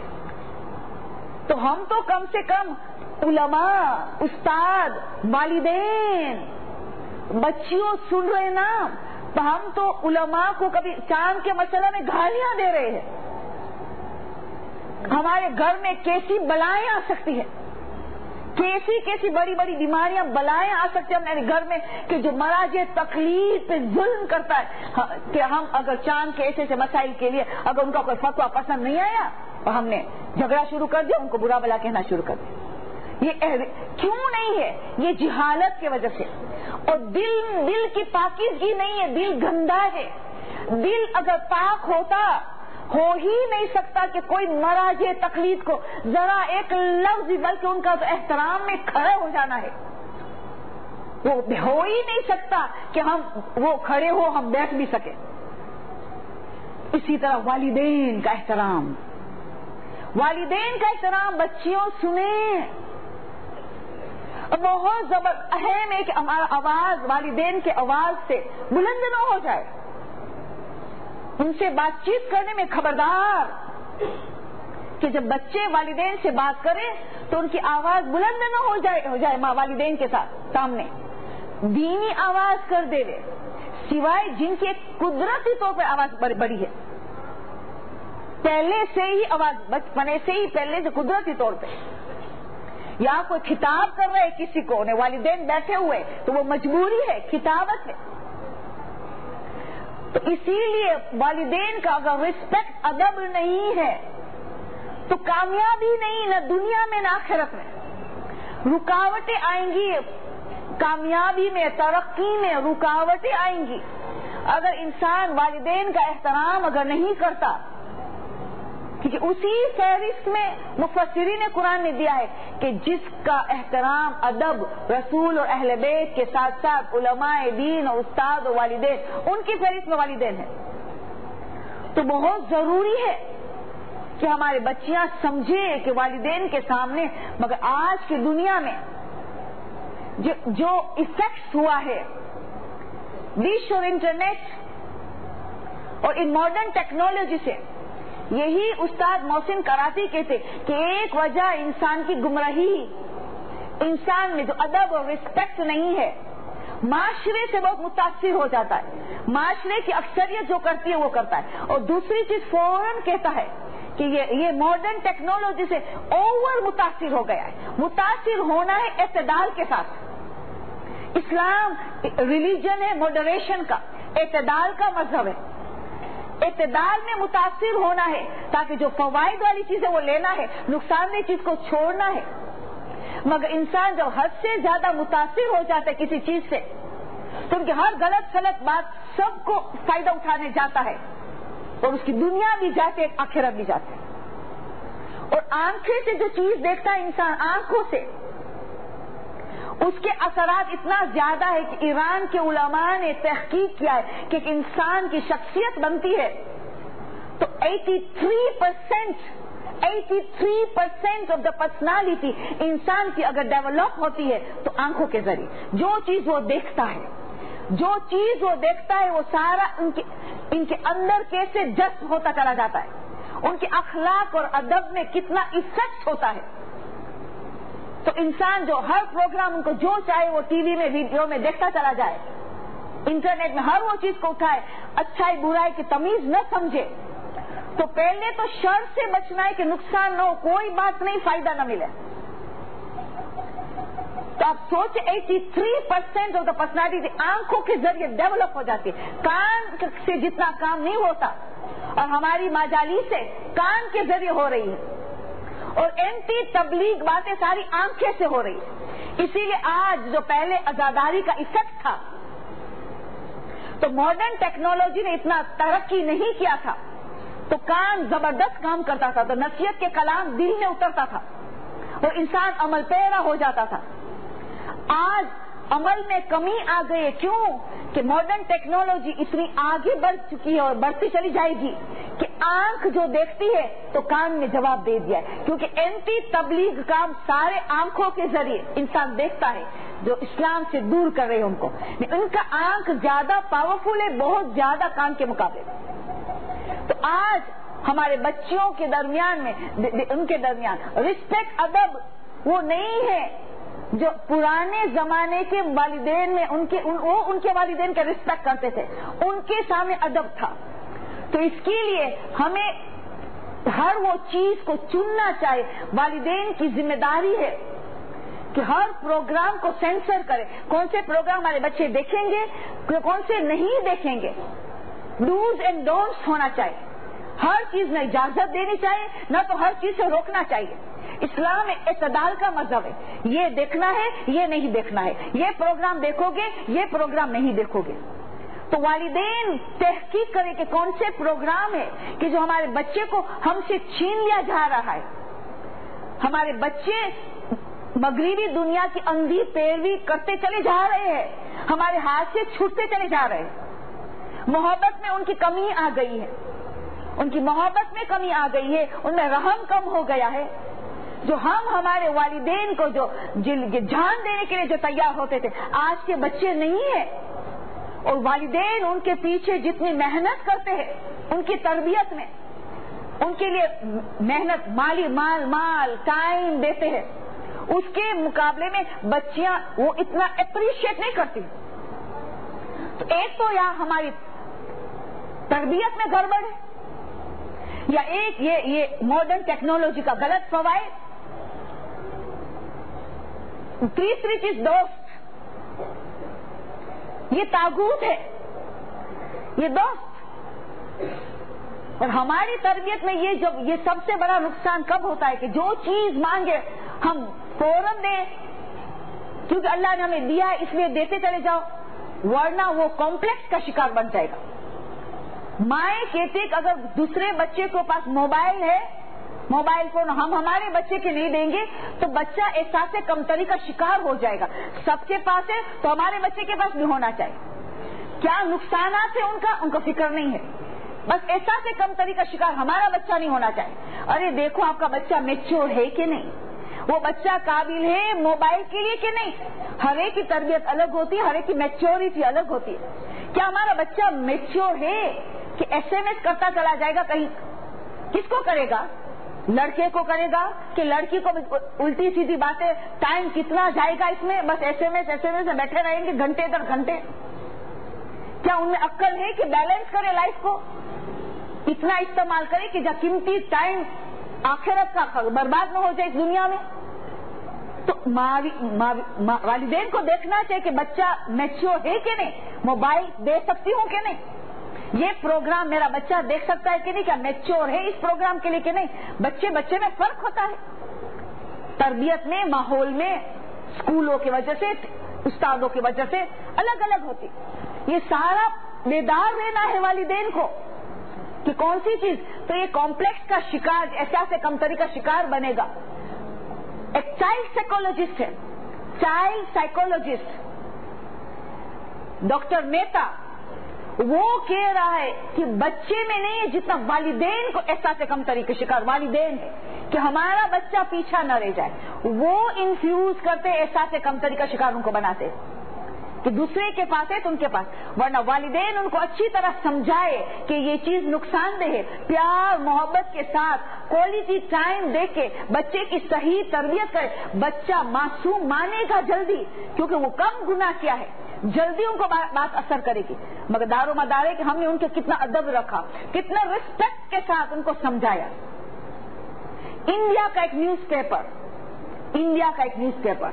تو ہم تو کم سے کم علماء، استاد، والدین، بچیوں سن رہے نا، تو ہم تو علماء کو کبھی چاند کے مسئلہ میں گالیاں دے رہے ہیں. ہمارے گھر میں کیسی بلائیں آ سکتی ہیں، کیسی کیسی بڑی بڑی بیماریاں بلائیں آ سکتی ہیں ہمارے گھر میں کہ جو مراجع تقلید پہ ظلم کرتا ہے کہ ہم اگر چاند کے ایسے ایسے مسائل کے لیے اگر ان کا کوئی فتویٰ پسند نہیں آیا تو ہم نے جھگڑا شروع کر دیا، ان کو برا بلا کہنا شروع کر دیا. یہ کیوں نہیں ہے؟ یہ جہالت کی وجہ سے. اور دل دل کی پاکیزگی نہیں ہے، دل گندا ہے. دل اگر پاک ہوتا ہو ہی نہیں سکتا کہ کوئی مراجع تقلید کو ذرا ایک لفظ بلکہ ان کا تو احترام میں کھڑے ہو جانا ہے، وہ ہو ہی نہیں سکتا کہ ہم وہ کھڑے ہو ہم بیٹھ بھی سکے. اسی طرح والدین کا احترام، والدین کا احترام بچیوں سنیں. بہت زبر اہم ہے کہ ہمارا آواز والدین کے آواز سے بلند نہ ہو جائے. ان سے بات چیت کرنے میں خبردار کہ جب بچے والدین سے بات کریں تو ان کی آواز بلند نہ ہو جائے ہو جائے ماں والدین کے ساتھ سامنے دینی آواز کر دے رہے، سوائے جن کی ایک قدرتی طور پہ آواز بڑی ہے، پہلے سے ہی آواز بچپنے سے ہی پہلے سے قدرتی طور پہ، یا کوئی خطاب کر رہے کسی کو انہیں والدین بیٹھے ہوئے تو وہ مجبوری ہے، خطابت ہے. تو اسی لیے والدین کا اگر رسپیکٹ ادب نہیں ہے تو کامیابی نہیں، نہ دنیا میں نہ آخرت میں. رکاوٹیں آئیں گی، کامیابی میں ترقی میں رکاوٹیں آئیں گی اگر انسان والدین کا احترام اگر نہیں کرتا. کیونکہ اسی فہرست میں مفسرین قرآن نے دیا ہے کہ جس کا احترام ادب رسول اور اہل بیت کے ساتھ ساتھ علماء دین اور استاد اور والدین، ان کی فہرست میں والدین ہیں. تو بہت ضروری ہے کہ ہمارے بچیاں سمجھیں کہ والدین کے سامنے، مگر آج کی دنیا میں جو جو افیکٹس ہوا ہے ڈش اور انٹرنیٹ اور ان ماڈرن ٹیکنالوجی سے، یہی استاد محسن کراچی کہتے کہ ایک وجہ انسان کی گمراہی، انسان میں جو ادب اور رسپیکٹ نہیں ہے، معاشرے سے بہت متاثر ہو جاتا ہے، معاشرے کی اکثریت جو کرتی ہے وہ کرتا ہے. اور دوسری چیز فوراً کہتا ہے کہ یہ یہ ماڈرن ٹیکنالوجی سے اوور متاثر ہو گیا ہے. متاثر ہونا ہے اعتدال کے ساتھ. اسلام ریلیجن ہے ماڈریشن کا، اعتدال کا مذہب ہے. اعتدال میں متاثر ہونا ہے تاکہ جو فوائد والی چیز ہے وہ لینا ہے, نقصان دہ چیز کو چھوڑنا ہے. مگر انسان جب حد سے زیادہ متاثر ہو جاتا ہے کسی چیز سے تو ان کی ہر غلط غلط بات سب کو فائدہ اٹھانے جاتا ہے, اور اس کی دنیا بھی جاتے ہے, آخرت بھی جاتے ہے. اور آنکھیں سے جو چیز دیکھتا ہے انسان, آنکھوں سے, اس کے اثرات اتنا زیادہ ہے کہ ایران کے علماء نے تحقیق کیا ہے کہ ایک انسان کی شخصیت بنتی ہے تو eighty three percent eighty three percent of the personality انسان کی اگر ڈیولپ ہوتی ہے تو آنکھوں کے ذریعے. جو چیز وہ دیکھتا ہے جو چیز وہ دیکھتا ہے وہ سارا ان کے ان کے اندر کیسے جذب ہوتا چلا جاتا ہے, ان کے اخلاق اور ادب میں کتنا افیکٹ ہوتا ہے. تو انسان جو ہر پروگرام ان کو جو چاہے وہ ٹی وی میں ویڈیو میں دیکھتا چلا جائے, انٹرنیٹ میں ہر وہ چیز کو اٹھائے, اچھائی برائی کی تمیز نہ سمجھے, تو پہلے تو شر سے بچنا ہے کہ نقصان نہ ہو, کوئی بات نہیں, فائدہ نہ ملے. تو آپ سوچیں eighty three percent of the personality آنکھوں کے ذریعے ڈیولپ ہو جاتی ہے. کان سے جتنا کام نہیں ہوتا اور ہماری ماجالی سے کان کے ذریعے ہو رہی ہے, اور اینٹی تبلیغ باتیں ساری آنکھیں سے ہو رہی ہے. اسی لیے آج جو پہلے عزاداری کا ایفیکٹ تھا تو ماڈرن ٹیکنالوجی نے اتنا ترقی نہیں کیا تھا تو کان زبردست کام کرتا تھا, تو نصیحت کے کلام دل میں اترتا تھا اور انسان عمل پیرا ہو جاتا تھا. آج عمل میں کمی آ گئی ہے. کیوں کہ ماڈرن ٹیکنالوجی اتنی آگے بڑھ چکی ہے اور بڑھتی چلی جائے گی کہ آنکھ جو دیکھتی ہے تو کان نے جواب دے دیا ہے, کیونکہ اینٹی تبلیغ کام سارے آنکھوں کے ذریعے انسان دیکھتا ہے جو اسلام سے دور کر رہے ہیں ان کو. ان کا آنکھ زیادہ پاورفل ہے, بہت زیادہ کان کے مقابلے. تو آج ہمارے بچوں کے درمیان میں ان کے درمیان رسپیکٹ ادب وہ نہیں ہے جو پرانے زمانے کے والدین میں ان کے ان, وہ ان کے والدین کا رسپیکٹ کرتے تھے, ان کے سامنے ادب تھا. تو اس کے لیے ہمیں ہر وہ چیز کو چننا چاہیے. والدین کی ذمہ داری ہے کہ ہر پروگرام کو سینسر کرے, کون سے پروگرام ہمارے بچے دیکھیں گے, کون سے نہیں دیکھیں گے. ڈوز اینڈ ڈونٹس ہونا چاہیے. ہر چیز میں اجازت دینی چاہیے, نہ تو ہر چیز سے روکنا چاہیے. اسلام اعتدال کا مذہب ہے, یہ دیکھنا ہے یہ نہیں دیکھنا ہے, یہ پروگرام دیکھو گے یہ پروگرام نہیں دیکھو گے. تو والدین تحقیق کریں کہ کون سے پروگرام ہے کہ جو ہمارے بچے کو ہم سے چھین لیا جا رہا ہے. ہمارے بچے مغربی دنیا کی اندھی پیروی کرتے چلے جا رہے ہیں, ہمارے ہاتھ سے چھوٹتے چلے جا رہے ہیں. محبت میں ان کی کمی آ گئی ہے, ان کی محبت میں کمی آ گئی ہے, ان میں رحم کم ہو گیا ہے. جو ہم ہمارے والدین کو جو جان دینے کے لیے جو تیار ہوتے تھے, آج کے بچے نہیں ہیں. اور والدین ان کے پیچھے جتنی محنت کرتے ہیں ان کی تربیت میں, ان کے لیے محنت مالی مال مال ٹائم دیتے ہیں, اس کے مقابلے میں بچیاں وہ اتنا اپریشیٹ نہیں کرتی. تو ایک تو یا ہماری تربیت میں گڑبڑ ہے, یا ایک یہ یہ ماڈرن ٹیکنالوجی کا غلط فوائد. تیسری چیز دوست, یہ طاغوت ہے, یہ دوست. اور ہماری تربیت میں یہ جب یہ سب سے بڑا نقصان کب ہوتا ہے کہ جو چیز مانگے ہم فوراً دیں, کیونکہ اللہ نے ہمیں دیا ہے اس لیے دیتے چلے جاؤ, ورنہ وہ کمپلیکس کا شکار بن جائے گا. مائیں کہتے کہ اگر دوسرے بچے کو پاس موبائل ہے, موبائل فون ہم ہمارے بچے کے نہیں دیں گے تو بچہ احساس کمتری کا شکار ہو جائے گا. سب کے پاس ہے تو ہمارے بچے کے پاس بھی ہونا چاہیے. کیا نقصانات ہیں ان کا, ان کو فکر نہیں ہے. بس احساس کمتری کا شکار ہمارا بچہ نہیں ہونا چاہیے. ارے دیکھو آپ کا بچہ میچور ہے کہ نہیں, وہ بچہ قابل ہے موبائل کے لیے کہ نہیں. ہر ایک کی تربیت الگ ہوتی ہے, ہر ایک کی میچورٹی الگ ہوتی ہے. کیا ہمارا بچہ میچور ہے کہ ایس ایم ایس کرتا چلا جائے گا کہیں, کس کو کرے گا, لڑکے کو کرے گا کہ لڑکی کو الٹی سیدھی باتیں, ٹائم کتنا جائے گا اس میں, بس S M S S M S میں بیٹھے رہیں گے گھنٹے در گھنٹے. کیا ان میں عقل ہے کہ بیلنس کرے لائف کو, اتنا استعمال کرے کہ جب قیمتی ٹائم آخرت کا برباد نہ ہو جائے اس دنیا میں. تو والدین کو دیکھنا چاہیے کہ بچہ میچور ہے کہ نہیں, موبائل دے سکتی ہوں کہ نہیں. یہ پروگرام میرا بچہ دیکھ سکتا ہے کہ نہیں، کیا میچور ہے اس پروگرام کے لیے کہ نہیں. بچے بچے میں فرق ہوتا ہے، تربیت میں، ماحول میں، اسکولوں کی وجہ سے، استادوں کی وجہ سے الگ الگ ہوتی. یہ سارا بیدار رہنا ہے والدین کو کہ کون سی چیز. تو یہ کمپلیکس کا شکار، احساس کمتری کا شکار بنے گا. ایک چائلڈ سائیکولوجسٹ ہے، چائلڈ سائیکولوجسٹ ڈاکٹر میتا، وہ کہہ رہا ہے کہ بچے میں نہیں ہے جتنا والدین کو احساس کمتری کا شکار والدین ہے، کہ ہمارا بچہ پیچھا نہ رہ جائے. وہ انفیوز کرتے احساس کمتری کا شکار ان کو بناتے کہ دوسرے کے پاس ہے تو ان کے پاس. ورنہ والدین ان کو اچھی طرح سمجھائے کہ یہ چیز نقصان دہ ہے، پیار محبت کے ساتھ کوالٹی ٹائم دے کے بچے کی صحیح تربیت کرے. بچہ معصوم مانے گا جلدی، کیونکہ وہ کم گناہ کیا ہے، جلدی ان کو بات اثر کرے گی. مگر دار و مدار ہے کہ ہم نے ان کے کتنا ادب رکھا، کتنا رسپیکٹ کے ساتھ ان کو سمجھایا. انڈیا کا ایک نیوز پیپر انڈیا کا ایک newspaper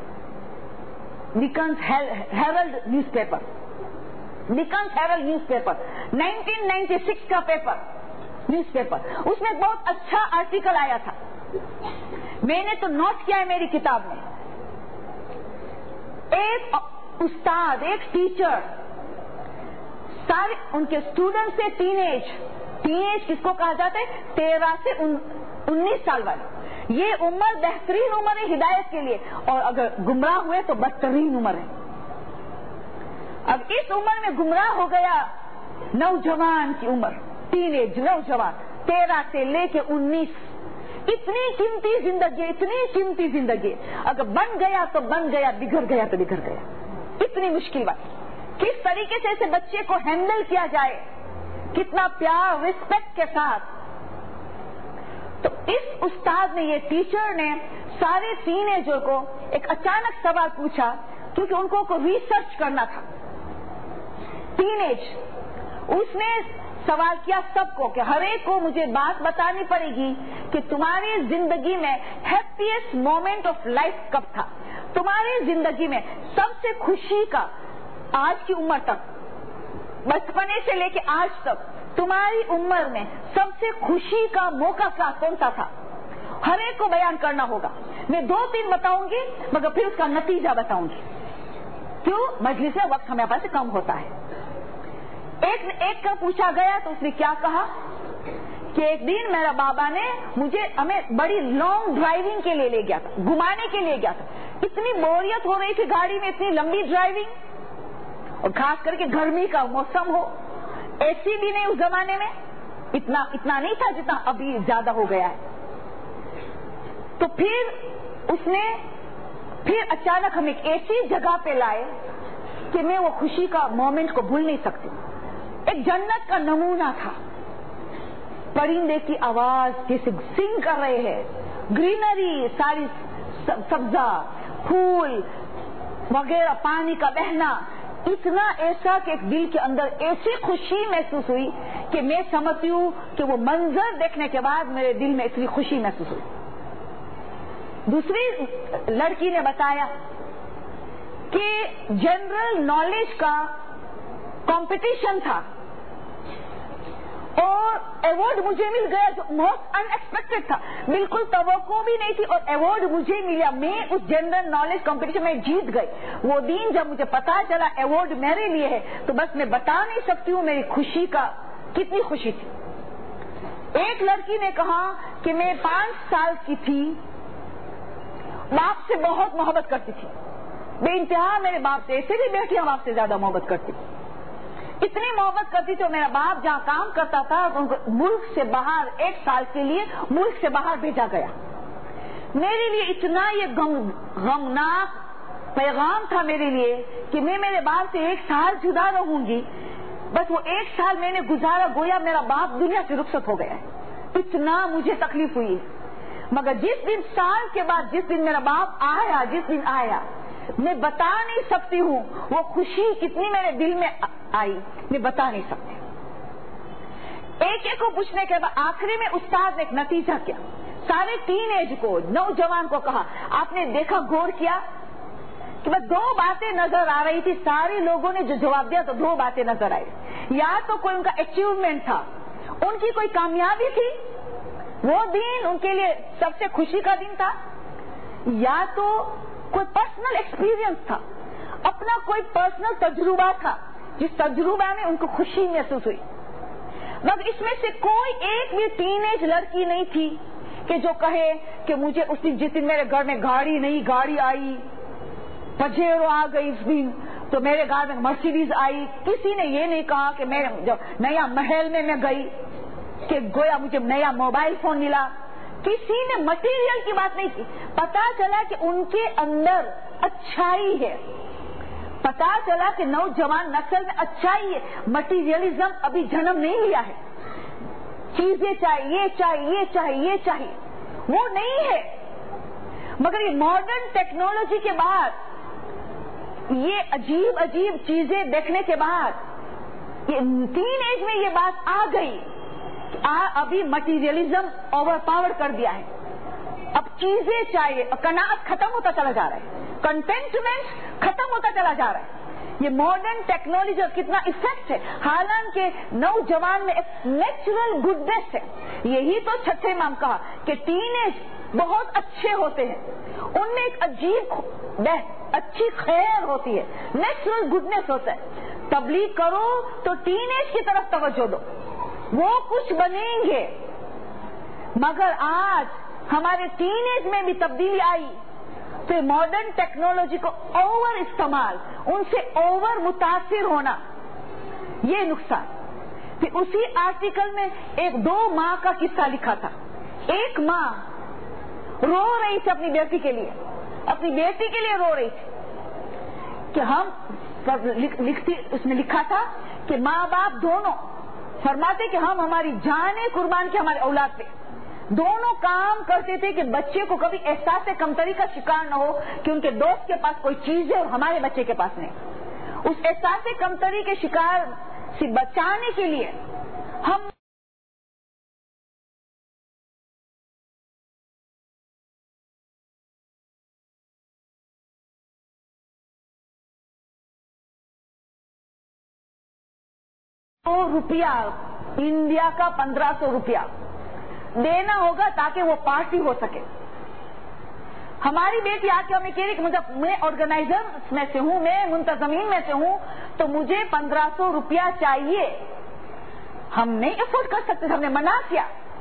Deccan Herald newspaper Deccan Herald newspaper nineteen ninety six کا پیپر نیوز پیپر اس میں بہت اچھا آرٹیکل آیا تھا. میں نے تو نوٹ کیا ہے میری کتاب میں. ایک استاد، ایک ٹیچر، سارے ان کے اسٹوڈنٹ سے ٹین ایج ٹین ایج کس کو کہا جاتا ہے؟ تیرہ سے انیس سال والے. یہ عمر بہترین عمر ہے ہدایت کے لیے، اور اگر گمراہ ہوئے تو بدترین عمر ہے. اب اس عمر میں گمراہ ہو گیا نوجوان کی عمر، ٹین ایج نوجوان، تیرہ سے لے کے انیس. اتنی قیمتی زندگی، اتنی قیمتی زندگی، اگر بن گیا تو بن گیا، بگڑ گیا تو بگڑ گیا. اتنی مشکل بات. کس طریقے سے اسے بچے کو ہینڈل کیا جائے، کتنا پیار رسپیکٹ کے ساتھ. تو اس استاد نے، یہ ٹیچر نے سارے ٹین ایجر کو ایک اچانک سوال پوچھا، کیونکہ ان کو ریسرچ کرنا تھا. ٹین ایج اس نے سوال کیا سب کو کہ ہر ایک کو مجھے بات بتانی پڑے گی کہ تمہاری زندگی میں ہیپیسٹ مومنٹ آف لائف کب تھا، تمہاری زندگی میں سب سے خوشی کا، آج کی عمر تک، بچپنے سے لے کے آج تک تمہاری عمر میں سب سے خوشی کا موقع کیا کون سا تھا. ہر ایک کو بیان کرنا ہوگا. میں دو تین بتاؤں گی مگر پھر اس کا نتیجہ بتاؤں گی. کیوں؟ مجلس میں وقت ہمارے پاس کم ہوتا ہے. ایک ایک کا پوچھا گیا تو اس نے کیا کہا کہ ایک دن میرا بابا نے مجھے ہمیں بڑی لانگ ڈرائیونگ کے لیے لے گیا تھا، گھمانے کے لیے گیا تھا. اتنی بوریت ہو رہی تھی گاڑی میں، اتنی لمبی ڈرائیونگ، اور خاص کر کے گرمی کا موسم ہو، اے سی بھی نہیں اس زمانے میں، اتنا اتنا نہیں تھا جتنا ابھی زیادہ ہو گیا ہے. تو پھر اس نے پھر اچانک ہم ایک ایسی جگہ پہ لائے کہ میں وہ خوشی کا مومنٹ کو بھول نہیں سکتی. ایک جنت کا نمونہ تھا. پرندے کی آواز جیسے سنگ کر رہے ہیں، گرینری، ساری سبزہ، پھول وغیرہ، پانی کا بہنا، اتنا ایسا کہ ایک دل کے اندر ایسی خوشی محسوس ہوئی کہ میں سمجھتی ہوں کہ وہ منظر دیکھنے کے بعد میرے دل میں اتنی خوشی محسوس ہوئی. دوسری لڑکی نے بتایا کہ جنرل نالج کا کمپٹیشن تھا اور ایوارڈ مجھے مل گیا جو موسٹ ان ایکسپیکٹڈ تھا، بالکل توقع بھی نہیں تھی، اور ایوارڈ مجھے ملا. میں اس جنرل نالج کمپٹیشن میں جیت گئی. وہ دن جب مجھے پتا چلا ایوارڈ میرے لیے ہے تو بس میں بتا نہیں سکتی ہوں میری خوشی کا کتنی خوشی تھی. ایک لڑکی نے کہا کہ میں پانچ سال کی تھی، باپ سے بہت محبت کرتی تھی، بے انتہا میرے باپ سے، ایسے بھی بیٹیاں باپ سے زیادہ محبت کرتی تھی، اتنی محبت کرتی تھی. میرا باپ جہاں کام کرتا تھا ان کو ملک سے باہر ایک سال کے لیے ملک سے باہر بھیجا گیا. میرے لیے اتنا یہ غمناک پیغام تھا میرے لیے کہ میں میرے باپ سے ایک سال جدا رہوں گی. بس وہ ایک سال میں نے گزارا گویا میرا باپ دنیا سے رخصت ہو گیا ہے. اتنا مجھے تکلیف ہوئی. مگر جس دن سال کے بعد جس دن میرا باپ آیا، جس دن آیا، میں بتا نہیں سکتی ہوں وہ خوشی کتنی میرے دل میں آئی، میں بتا نہیں سکتی. ایک ایک کو پوچھنے کے بعد آخری میں استاد نے ایک نتیجہ کیا. سارے ٹین ایج کو، نوجوان کو کہا آپ نے دیکھا، غور کیا کہ بس دو باتیں نظر آ رہی تھی. سارے لوگوں نے جو جواب دیا تو دو باتیں نظر آئی. یا تو کوئی ان کا اچیومنٹ تھا، ان کی کوئی کامیابی تھی، وہ دن ان کے لیے سب سے خوشی کا دن تھا، یا تو کوئی پرسنل ایکسپیرئنس تھا، اپنا کوئی پرسنل تجربہ تھا جس تجربہ میں ان کو خوشی محسوس ہوئی۔ مگر اس میں سے کوئی ایک بھی ٹین ایج لڑکی نہیں تھی کہ جو کہے کہ مجھے اس دن جس دن میرے گھر میں گاڑی نئی گاڑی آئی، پجیرو آ گئی اس دن تو میرے گھر میں مرسیڈیز آئی، کسی نے یہ نہیں کہا کہ میں نیا محل میں میں گئی کہ گویا مجھے نیا موبائل فون ملا، کسی نے مٹیریل کی بات نہیں کی۔ پتا چلا کہ ان کے اندر اچھائی ہے، پتا چلا کہ نوجوان نسل میں اچھائی ہے، مٹیریلزم ابھی جنم نہیں لیا ہے، چیزیں چاہیے یہ چاہیے یہ چاہیے یہ چاہیے، وہ نہیں ہے۔ مگر یہ ماڈرن ٹیکنالوجی کے بعد، یہ عجیب عجیب چیزیں دیکھنے کے بعد یہ ٹین ایج میں یہ بات آ گئی کہ ابھی مٹیریلزم اوور پاور کر دیا ہے، اب چیزیں چاہیے، قناعت ختم ہوتا چلا جا رہا ہے، کنٹینٹمنٹ ختم ہوتا چلا جا رہا ہے۔ یہ ماڈرن ٹیکنالوجی کا کتنا افیکٹ ہے، حالانکہ نوجوان میں ایک نیچرل گڈنس ہے۔ یہی تو چھٹے امام کہا کہ ٹین ایج بہت اچھے ہوتے ہیں، ان میں ایک عجیب اچھی خیر ہوتی ہے، نیچرل گڈنس ہوتا ہے۔ تبلیغ کرو تو ٹین ایج کی طرف توجہ دو، وہ کچھ بنیں گے۔ مگر آج ہمارے ٹین ایج میں بھی تبدیلی آئی تو ماڈرن ٹیکنالوجی کو اوور استعمال، ان سے اوور متاثر ہونا، یہ نقصان۔ پھر اسی آرٹیکل میں ایک دو ماں کا قصہ لکھا تھا۔ ایک ماں رو رہی تھی اپنی بیٹی کے لیے، اپنی بیٹی کے لیے رو رہی تھی کہ ہم لکھتی، اس نے لکھا تھا کہ ماں باپ دونوں فرماتے کہ ہم ہماری جانیں قربان کی ہمارے اولاد پہ، دونوں کام کرتے تھے کہ بچے کو کبھی احساس کمتری کا شکار نہ ہو کہ ان کے دوست کے پاس کوئی چیز ہے اور ہمارے بچے کے پاس نہیں۔ اس احساس کمتری کے شکار سے بچانے کے لیے ہم سو روپیہ انڈیا کا پندرہ سو روپیہ دینا ہوگا تاکہ وہ پارٹی ہو سکے۔ ہماری بیٹی آ کے ہمیں کہہ رہی کہ مجھے میں آرگنائزر میں سے ہوں، میں منتظمین میں سے ہوں، تو مجھے پندرہ سو روپیہ چاہیے۔ ہم نہیں افورڈ کر سکتے، ہم نے منع کیا۔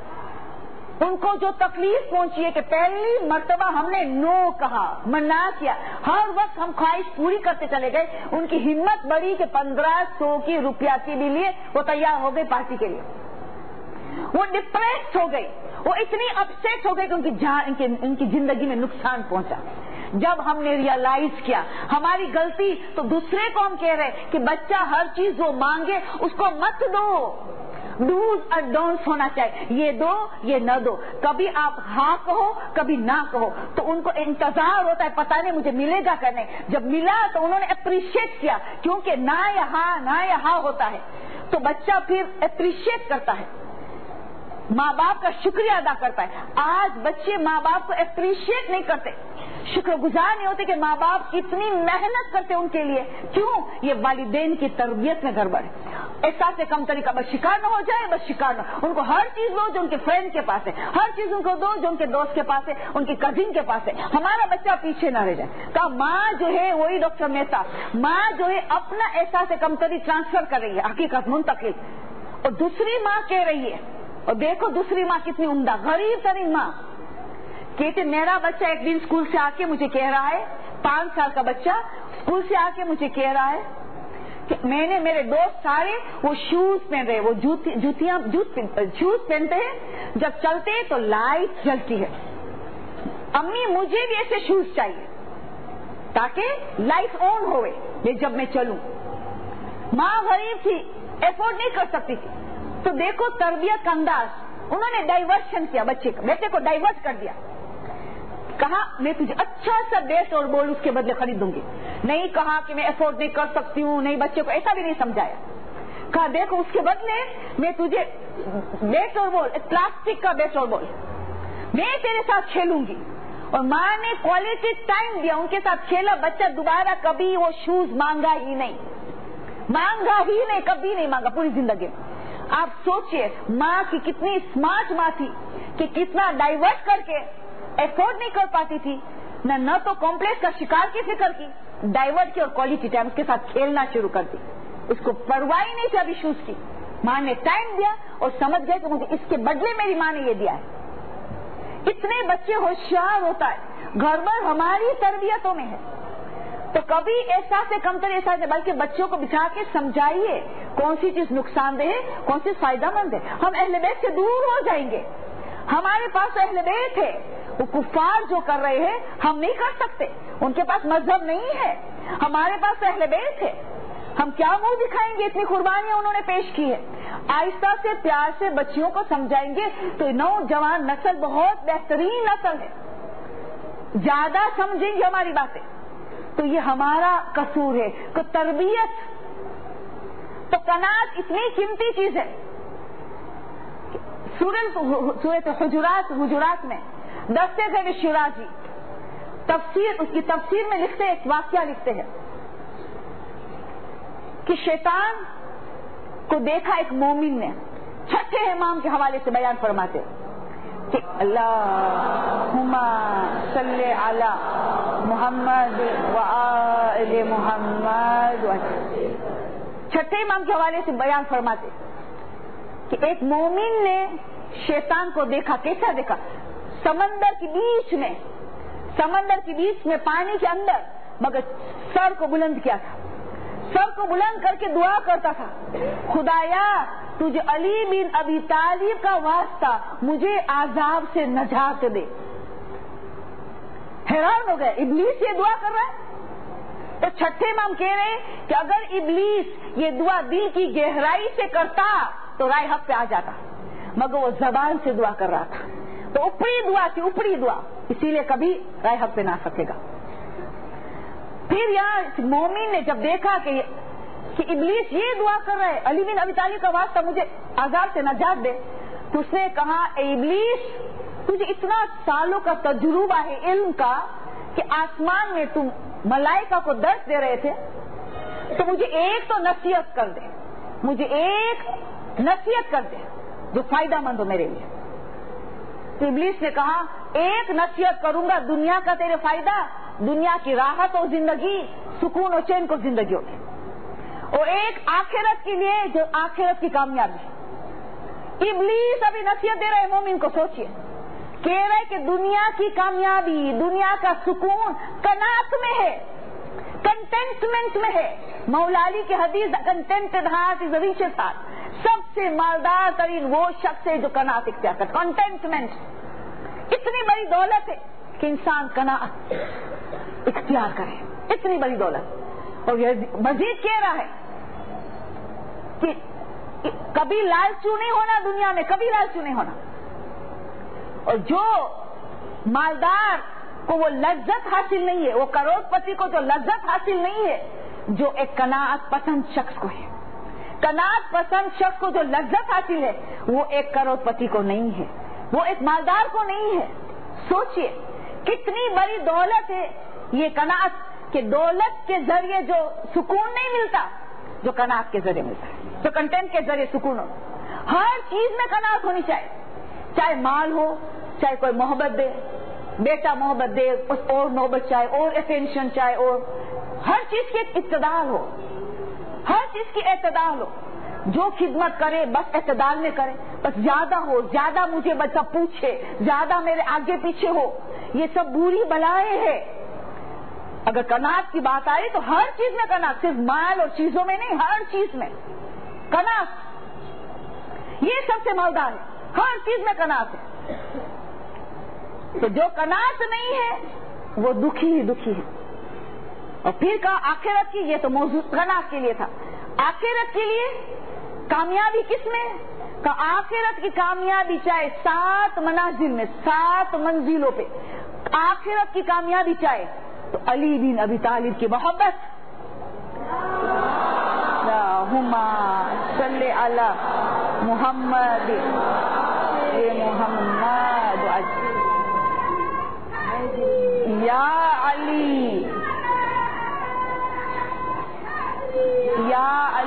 ان کو جو تکلیف پہنچی ہے کہ پہلی مرتبہ ہم نے نو کہا، منع کیا، ہر وقت ہم خواہش پوری کرتے چلے گئے۔ ان کی ہمت بڑی کہ پندرہ سو کی روپیہ کے بھی لیے وہ تیار ہو گئے پارٹی کے لیے۔ وہ ڈپریس ہو گئی، وہ اتنی اپسیٹ ہو گئی کہ ان کی جان ان کی, ان کی زندگی میں نقصان پہنچا۔ جب ہم نے ریئلائز کیا ہماری غلطی، تو دوسرے کو ہم کہہ رہے کہ بچہ ہر چیز وہ مانگے اس کو مت دو، ڈوز اور ڈونٹس ہونا چاہیے، یہ دو یہ نہ دو، کبھی آپ ہاں کہو کبھی نہ کہو، تو ان کو انتظار ہوتا ہے پتہ نہیں مجھے ملے گا کہ نہیں۔ جب ملا تو انہوں نے اپریشیٹ کیا، کیونکہ نہ یا ہاں نہ یا ہاں ہوتا ہے تو بچہ پھر اپریشیٹ کرتا ہے، ماں باپ کا شکریہ ادا کرتا ہے۔ آج بچے ماں باپ کو اپریشیٹ نہیں کرتے، شکر گزار نہیں ہوتے کہ ماں باپ کتنی محنت کرتے ان کے لیے۔ کیوں؟ یہ والدین کی تربیت میں گڑبڑ ہے۔ احساس کمتری کا بس شکار نہ ہو جائے، بس شکار نہ، ان کو ہر چیز دو جو ان کے فرینڈ کے پاس ہے، ہر چیز ان کو دو جو ان کے دوست کے پاس ہے، ان کی کزن کے پاس ہے، ہمارا بچہ پیچھے نہ رہ جائے۔ کہا ماں جو ہے وہی ڈاکٹر مہتا، ماں جو ہے اپنا احساس کمتری ٹرانسفر کر رہی ہے، حقیقت منتقل، اور دوسری ماں کہہ رہی ہے، اور دیکھو دوسری ماں کتنی عمدہ، غریب ترین ماں کہتے میرا بچہ ایک دن اسکول سے آ کے مجھے کہہ رہا ہے، پانچ سال کا بچہ اسکول سے آ کے مجھے کہہ رہا ہے کہ میں نے میرے دوست سارے وہ شوز پہن رہے، وہ جوتیاں شوز پہنتے ہیں، جب چلتے تو لائٹ جلتی ہے، امی مجھے بھی ایسے شوز چاہیے تاکہ لائٹ آن ہوئے جب میں چلوں۔ ماں غریب تھی، افورڈ نہیں کر سکتی تھی، تو دیکھو تربیت کا انداز، انہوں نے ڈائیورشن کیا، بچے کو بیٹے کو ڈائیورٹ کر دیا، کہا میں تجھے اچھا سا بیٹ اور بال اس کے بدلے خرید دوں گی، نہیں کہا کہ میں افورڈ نہیں کر سکتی ہوں، نہیں بچے کو ایسا بھی نہیں سمجھایا، کہا دیکھو اس کے بدلے میں تجھے بیٹ اور بال، پلاسٹک کا بیٹ اور بال میں تیرے ساتھ کھیلوں گی۔ اور ماں نے کوالٹی ٹائم دیا، ان کے ساتھ کھیلا، بچہ دوبارہ کبھی وہ شوز مانگا ہی نہیں۔ مانگا ہی نہیں، کبھی نہیں مانگا پوری زندگی میں. آپ سوچئے ماں کی کتنی اسمارٹ ماں تھی کہ کتنا ڈائیورٹ کر کے افورڈ نہیں کر پاتی تھی، نہ نہ تو کمپلیکس کا شکار کی فکر کی، ڈائیورٹ کی اور کوالٹی ٹائم اس کے ساتھ کھیلنا شروع کر دی. اس کو پرواہ ہی نہیں تھی اب ایشوز کی. ماں نے ٹائم دیا اور سمجھ گئے کہ مجھے اس کے بدلے میری ماں نے یہ دیا ہے. اتنے بچے ہوشیار ہوتا ہے، گھر بھر ہماری تربیتوں میں ہے. تو کبھی احساس سے کمتر احساس ہے، بلکہ بچوں کو بٹھا کے سمجھائیے کون سی چیز نقصان دہ ہے، کون سی فائدہ مند ہے. ہم اہل بیت سے دور ہو جائیں گے. ہمارے پاس اہل بیت ہے، وہ کفار جو کر رہے ہیں ہم نہیں کر سکتے. ان کے پاس مذہب نہیں ہے، ہمارے پاس اہل بیت ہے. ہم کیا منہ دکھائیں گے؟ اتنی قربانیاں انہوں نے پیش کی ہے. آہستہ سے پیار سے بچیوں کو سمجھائیں گے تو نوجوان نسل بہت بہترین نسل ہے. زیادہ سمجھیں گے ہماری باتیں تو یہ ہمارا قصور ہے. تو تربیت تو قناعت اتنی قیمتی چیز ہے. سورۃ حجرات حجرات میں دستے گئے شیرازی تفسیر، اس کی تفسیر میں لکھتے ایک واقعہ لکھتے ہیں کہ شیطان کو دیکھا ایک مومن نے. چھٹے امام کے حوالے سے بیان فرماتے کہ اللہم صلی علی محمد وآل محمد. چھٹے امام کے حوالے سے بیان فرماتے کہ ایک مومن نے شیطان کو دیکھا. کیسا دیکھا؟ سمندر کے بیچ میں، سمندر کے بیچ میں پانی کے اندر، مگر سر کو بلند کیا تھا. سر کو بلند کر کے دعا کرتا تھا، خدایا تجھے علی بن ابی طالب کا واسطہ مجھے عذاب سے نجات دے. حیران ہو گئے، ابلیس یہ دعا کر رہا ہے. تو چھٹے امام کہہ رہے کہ اگر ابلیس یہ دعا دل کی گہرائی سے کرتا تو رائے حق پہ آ جاتا، مگر وہ زبان سے دعا کر رہا تھا. تو اوپری دعا تھی، اوپری دعا، اسی لیے کبھی رائے حق پہ نہ سکے گا. پھر یہاں مومن نے جب دیکھا کہ کہ ابلیس یہ دعا کر رہا ہے علی بن ابی طالب کا واسطہ مجھے عذاب سے نجات دے، تو اس نے کہا اے ابلیس تجھے اتنا سالوں کا تجربہ ہے علم کا کہ آسمان میں تم ملائکہ کو درس دے رہے تھے، تو مجھے ایک تو نصیحت کر دے، مجھے ایک نصیحت کر دے جو فائدہ مند ہو میرے لیے. تو ابلیس نے کہا ایک نصیحت کروں گا دنیا کا تیرے فائدہ، دنیا کی راحت اور زندگی، سکون و چین کو زندگی ہوگی، اور ایک آخرت کے لیے جو آخرت کی کامیابی. ابلیس ابھی نصیحت دے رہے مومن کو. سوچئے کہہ رہے کہ دنیا کی کامیابی، دنیا کا سکون قناعت میں ہے، کنٹینٹمنٹ میں ہے. مولا علی کی حدیث contented heart is a richest heart. سب سے مالدار ترین وہ شخص ہے جو قناعت اختیار کرتا. کنٹینٹمنٹ اتنی بڑی دولت ہے کہ انسان قناعت اختیار کرے، اتنی بڑی دولت. اور یہ مزید کہہ رہا ہے کہ کبھی لالچو نہیں ہونا دنیا میں، کبھی لالچو نہیں ہونا. اور جو مالدار کو وہ لذت حاصل نہیں ہے، وہ کروڑ پتی کو جو لذت حاصل نہیں ہے، جو ایک قناعت پسند شخص کو ہے. قناعت پسند شخص کو جو لذت حاصل ہے وہ ایک کروڑ پتی کو نہیں ہے، وہ ایک مالدار کو نہیں ہے. سوچئے کتنی بڑی دولت ہے یہ قناعت، کہ دولت کے ذریعے جو سکون نہیں ملتا جو قناعت کے ذریعے ملتا ہے، جو کنٹینٹ کے ذریعے سکون ہو. ہر چیز میں قناعت ہونی چاہیے، چاہے مال ہو، چاہے کوئی محبت دے، بیٹا محبت دے اور محبت چاہے، اور اٹینشن چاہے، اور ہر چیز کی اعتدال ہو، ہر چیز کی اعتدال ہو. جو خدمت کرے بس اعتدال میں کرے، بس زیادہ ہو، زیادہ مجھے بچہ پوچھے، زیادہ میرے آگے پیچھے ہو، یہ سب بری بلائیں ہے. اگر قناعت کی بات آئی تو ہر چیز میں قناعت، صرف مال اور چیزوں میں نہیں، ہر چیز میں قناعت. یہ سب سے مالدار ہے، ہر چیز میں قناعت ہے. تو جو قناعت نہیں ہے وہ دکھی ہی دکھی ہے. اور پھر کہا آخرت کی، یہ تو موضوع قناعت کے لیے تھا. آخرت کے لیے کامیابی کس میں؟ کہ آخرت کی کامیابی چاہے سات منازل میں، سات منزلوں پہ آخرت کی کامیابی چاہے تو علی بن ابی طالب کی محبت. اللہم صلی علی محمد محمد یا علی یا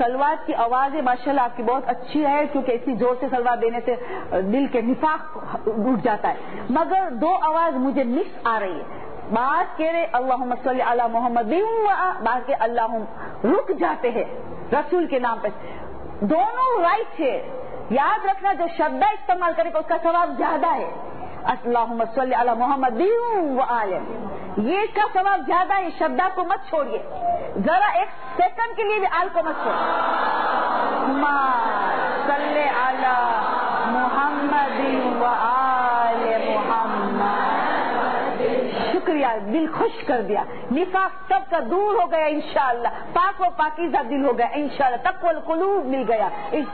سلوات کی آوازیں ماشاءاللہ آپ کی بہت اچھی ہے، کیونکہ اتنی زور سے سلوات دینے سے دل کے نفاق اٹھ جاتا ہے، مگر دو آواز مجھے مکس آ رہی ہے. بات کہہ رہے اللہم صلی علی محمد، بات کے اللہم رک جاتے ہیں رسول کے نام پہ. دونوں رائٹ ہے. یاد رکھنا جو شبد استعمال کرے گا اس کا ثواب زیادہ ہے. اللہم صلی علی محمد و آلہ، یہ اس کا ثواب زیادہ ہے. شبدہ کو مت چھوڑیے، ذرا ایک سیکنڈ کے لیے بھی آل کو مت چھوڑیے. صلی علی محمد و آل محمد. شکریہ، دل خوش کر دیا. نفاق سب کا دور ہو گیا انشاءاللہ. پاک و پاکیزہ دل ہو گیا انشاءاللہ. تقوی القلوب مل گیا.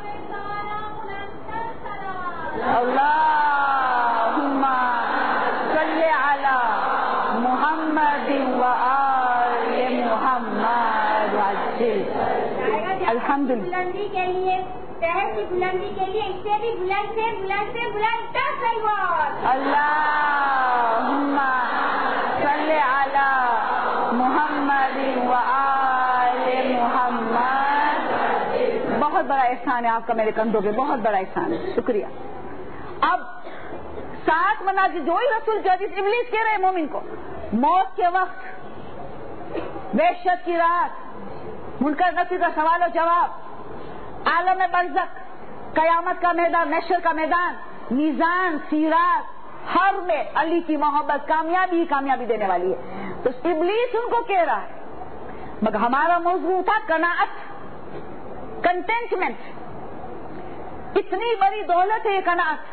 اللہم صلی علی محمد و آل محمد. الحمدللہ. بلندی کے لیے، شہر کی بلندی کے لیے اس سے بھی بلند سے بلند سے بلند تر سلوات. اللہم صلی علی محمد و آل محمد. بہت بڑا احسان ہے آپ کا میرے کندھوں پہ، بہت بڑا احسان ہے، شکریہ. اب سات مناظر جو ہی رسول کے حدیث ابلیس کہہ رہے ہیں مومن کو، موت کے وقت، وحشت کی رات، منکر نکیر کا سوال و جواب، عالم برزخ، قیامت کا میدان، محشر کا میدان، میزان، سیرات، ہر میں علی کی محبت کامیابی کامیابی دینے والی ہے. تو ابلیس ان کو کہہ رہا ہے. مگر ہمارا موضوع تھا قناعت، کنٹینٹمنٹ. اتنی بڑی دولت ہے یہ قناعت.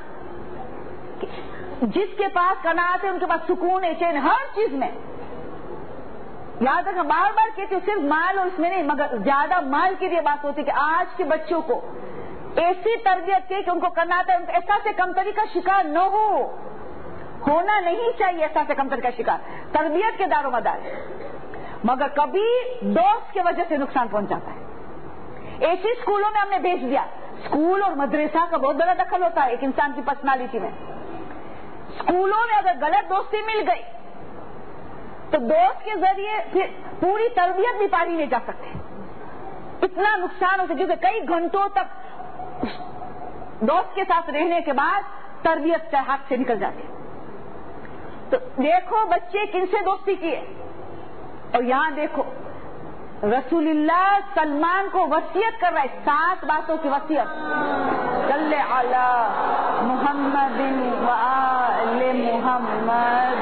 جس کے پاس قناعت ہے ان کے پاس سکون ہے، چین ہر چیز میں. یاد رکھنا، بار بار کہتی ہوں صرف مال اور اس میں نہیں، مگر زیادہ مال کی یہ بات ہوتی ہے کہ آج کے بچوں کو ایسی تربیت کی کہ ان کو قناعت ہے، ان کو احساس کمتری کا شکار نہ ہو. ہونا نہیں چاہیے احساس کمتری کا شکار. تربیت کے دار و مدار، مگر کبھی دوست کی وجہ سے نقصان پہنچاتا ہے. ایسی اسکولوں میں ہم نے بھیج دیا. اسکول اور مدرسہ کا بہت بڑا دخل ہوتا ہے ایک انسان کی پرسنالٹی میں. اسکولوں میں اگر غلط دوستی مل گئی تو دوست کے ذریعے پھر پوری تربیت بھی پاری نہیں جا سکتے. اتنا نقصان ہوتا ہے کیونکہ کئی گھنٹوں تک دوست کے ساتھ رہنے کے بعد تربیت کے ہاتھ سے نکل جاتی ہے. تو دیکھو بچے کن سے دوستی کیے. اور یہاں دیکھو رسول اللہ سلمان کو وصیت کر رہا ہے، سات باتوں کی وصیت. صلی علی محمد و آل محمد.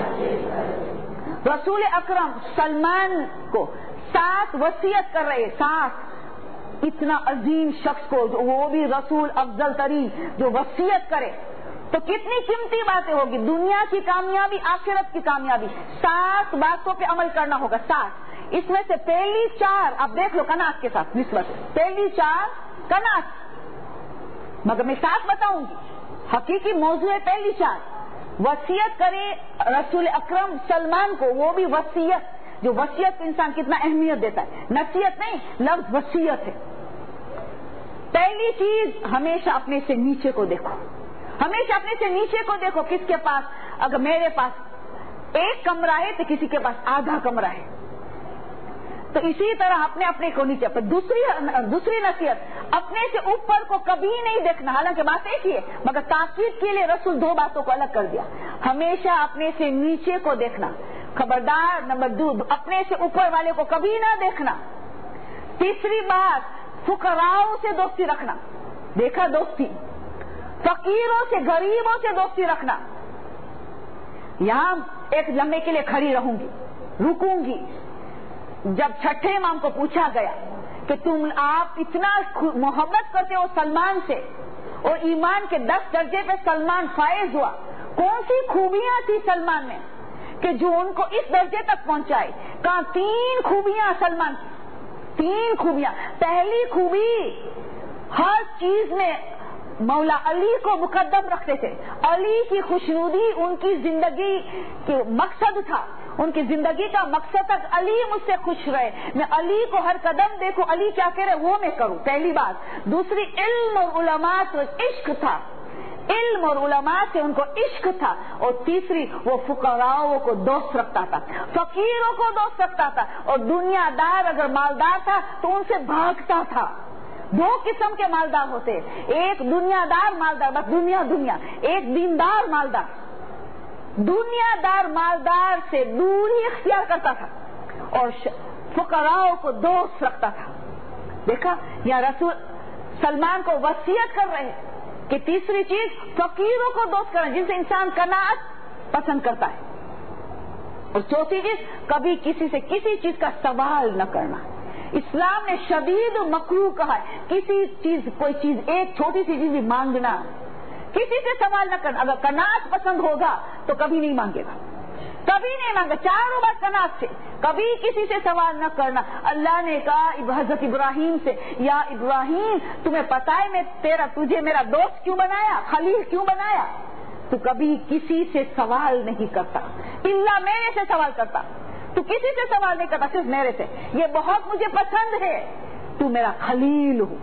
رسول اکرم سلمان کو سات وصیت کر رہے. سات، اتنا عظیم شخص کو، وہ بھی رسول افضل ترین، جو وصیت کرے تو کتنی قیمتی باتیں ہوگی. دنیا کی کامیابی، آخرت کی کامیابی. سات باتوں پہ عمل کرنا ہوگا. سات. اس میں سے پہلی چار آپ دیکھ لو قناعت کے ساتھ نسبت. پہلی چار قناعت، مگر میں ساتھ بتاؤں گی. حقیقی موضوع ہے پہلی چار. وصیت کرے رسول اکرم سلمان کو، وہ بھی وصیت. جو وصیت کو انسان کتنا اہمیت دیتا ہے، نصیحت نہیں، لفظ وصیت ہے. پہلی چیز، ہمیشہ اپنے سے نیچے کو دیکھو. ہمیشہ اپنے سے نیچے کو دیکھو. کس کے پاس، اگر میرے پاس ایک کمرہ ہے تو کسی کے پاس آدھا کمرہ ہے، تو اسی طرح اپنے اپنے کو نیچے. پر دوسری دوسری نصیحت، اپنے سے اوپر کو کبھی نہیں دیکھنا. حالانکہ بات ایک ہی ہے، مگر تاکید کے لیے رسول دو باتوں کو الگ کر دیا. ہمیشہ اپنے سے نیچے کو دیکھنا. خبردار. نمبر دو، اپنے سے اوپر والے کو کبھی نہ دیکھنا. تیسری بات، فقراؤں سے دوستی رکھنا. دیکھا دوستی، فقیروں سے، غریبوں سے دوستی رکھنا. یہاں ایک لمحے کے لیے کھڑی رہوں گی، رکوں گی. جب چھٹے امام کو پوچھا گیا کہ تم آپ اتنا محبت کرتے ہو سلمان سے اور ایمان کے دس درجے پہ سلمان فائز ہوا، کون سی خوبیاں تھی سلمان میں کہ جو ان کو اس درجے تک پہنچائے؟ کہاں تین خوبیاں سلمان کی. تین خوبیاں. پہلی خوبی، ہر چیز میں مولا علی کو مقدم رکھتے تھے. علی کی خوشنودی ان کی زندگی کے مقصد تھا. ان کی زندگی کا مقصد تک علی مجھ سے خوش رہے، میں علی کو ہر قدم دیکھوں، علی کیا کہہ رہے وہ میں کروں. پہلی بات. دوسری، علم اور علماء تو عشق تھا. علم اور علماء سے ان کو عشق تھا، اور تیسری وہ فقراؤں کو دوست رکھتا تھا، فقیروں کو دوست رکھتا تھا، اور دنیا دار اگر مالدار تھا تو ان سے بھاگتا تھا۔ دو قسم کے مالدار ہوتے، ایک دنیا دار مالدار، بس دنیا دنیا، ایک دیندار مالدار۔ دنیا دار مالدار سے دوری اختیار کرتا تھا اور فقراؤں کو دوست رکھتا تھا۔ دیکھا یا رسول سلمان کو وصیت کر رہے کہ تیسری چیز فقیروں کو دوست کرنا، جن سے انسان قناعت پسند کرتا ہے، اور چوتھی چیز کبھی کسی سے کسی چیز کا سوال نہ کرنا۔ اسلام نے شدید مکروہ کہا ہے کسی چیز کوئی چیز ایک چھوٹی سی چیز بھی مانگنا، کسی سے سوال نہ کرنا۔ اگر قناعت پسند ہوگا تو کبھی نہیں مانگے گا، کبھی نہیں مانگا، چاروں بار قناعت سے، کبھی کسی سے سوال نہ کرنا۔ اللہ نے کہا حضرت ابراہیم سے، یا ابراہیم تمہیں پتا ہے میں تیرا تجھے میرا دوست کیوں بنایا، خلیل کیوں بنایا؟ تو کبھی کسی سے سوال نہیں کرتا، الا میرے سے سوال کرتا، تو کسی سے سوال نہیں کرتا، صرف میرے سے، یہ بہت مجھے پسند ہے، تو میرا خلیل ہو۔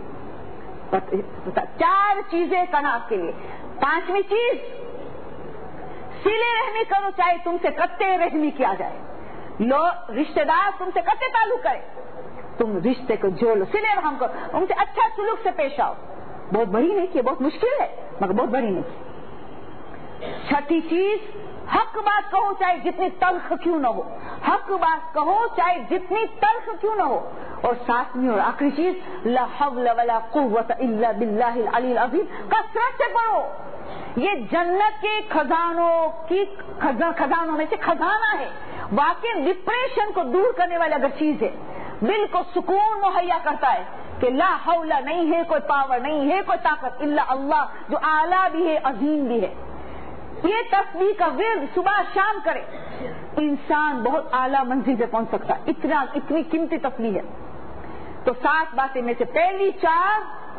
چار چیزیں قناعت کے لیے۔ پانچویں چیز صلہ رحمی کرو، چاہے تم سے قطع رحمی کیا جائے، لو رشتہ دار تم سے قطع تعلق کرے، تم رشتے کو جوڑو، صلہ رحم کرو، ان سے اچھا سلوک سے پیش آؤ۔ بہت بڑی نہیں کی، بہت مشکل ہے مگر بہت بڑی نہیں کی۔ چھٹی چیز حق بات کہو چاہے جتنی تلخ کیوں نہ ہو، حق بات کہو چاہے جتنی تلخ کیوں نہ ہو۔ اور ساتویں اور آخری چیز لا حول ولا قوت الا باللہ العلی العظیم، کثرت سے پڑھو۔ یہ جنت کے خزانوں کی خزانوں میں سے خزانہ ہے، واقعی ڈپریشن کو دور کرنے والی اگر چیز ہے، دل کو سکون مہیا کرتا ہے کہ لا حول نہیں ہے، کوئی پاور نہیں ہے، کوئی طاقت الا اللہ، جو اعلیٰ بھی ہے عظیم بھی ہے۔ یہ تسبیح کا ورد صبح شام کرے، انسان بہت اعلیٰ منزل پہ پہنچ سکتا ہے، اتنا اتنی قیمتی تسبیح ہے۔ تو سات باتیں میں سے پہلی چار